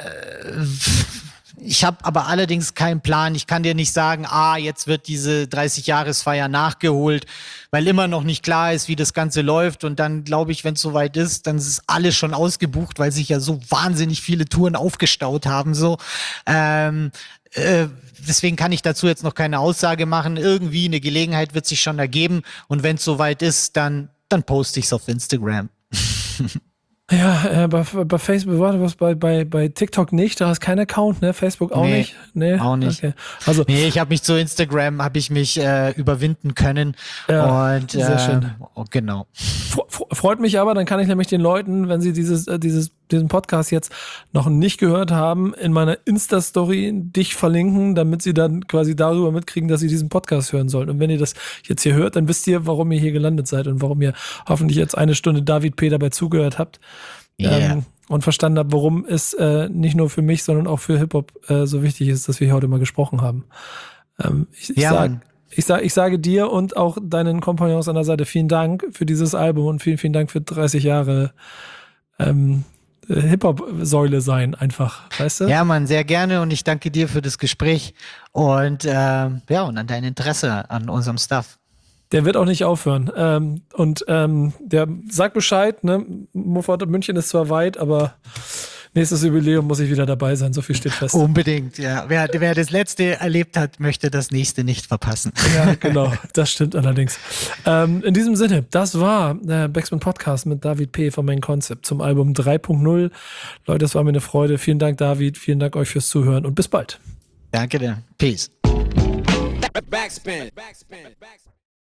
ich habe aber allerdings keinen Plan. Ich kann dir nicht sagen, ah, jetzt wird diese dreißig-Jahresfeier nachgeholt, weil immer noch nicht klar ist, wie das Ganze läuft. Und dann glaube ich, wenn es soweit ist, dann ist es alles schon ausgebucht, weil sich ja so wahnsinnig viele Touren aufgestaut haben. So. Ähm, äh, deswegen kann ich dazu jetzt noch keine Aussage machen. Irgendwie eine Gelegenheit wird sich schon ergeben. Und wenn es soweit ist, dann, dann poste ich es auf Instagram. Ja, äh, bei, bei Facebook, warte, was bei, bei, bei TikTok nicht, da hast keinen Account, ne? Facebook auch nee, nicht? Nee, auch nicht. Okay. Also, nee, ich habe mich zu Instagram, habe ich mich äh, überwinden können. Ja, und sehr äh, schön. Oh, genau. Freut mich aber, dann kann ich nämlich den Leuten, wenn sie dieses, äh, dieses, diesen Podcast jetzt noch nicht gehört haben, in meiner Insta-Story dich verlinken, damit sie dann quasi darüber mitkriegen, dass sie diesen Podcast hören sollen. Und wenn ihr das jetzt hier hört, dann wisst ihr, warum ihr hier gelandet seid und warum ihr hoffentlich jetzt eine Stunde David P. dabei zugehört habt. Yeah. Ähm, und verstanden habe, warum es äh, nicht nur für mich, sondern auch für Hip-Hop äh, so wichtig ist, dass wir hier heute mal gesprochen haben. Ähm, ich, ich, ja, sag, ich, sag, ich sage dir und auch deinen Kompagnons an der Seite vielen Dank für dieses Album und vielen, vielen Dank für dreißig Jahre ähm, Hip-Hop-Säule sein, einfach, weißt du? Ja, Mann, sehr gerne und ich danke dir für das Gespräch und äh, ja, und an dein Interesse an unserem Stuff. Der wird auch nicht aufhören. Ähm, und ähm, der sagt Bescheid, ne? Muffat München ist zwar weit, aber nächstes Jubiläum muss ich wieder dabei sein, so viel steht fest. Unbedingt, ja. Wer, wer das letzte erlebt hat, möchte das nächste nicht verpassen. Ja, genau, das stimmt allerdings. Ähm, in diesem Sinne, das war der Backspin Podcast mit David P. von Main Concept zum Album drei Punkt null. Leute, es war mir eine Freude. Vielen Dank, David. Vielen Dank euch fürs Zuhören und bis bald. Danke dir. Peace. Backspin. Backspin. Backspin.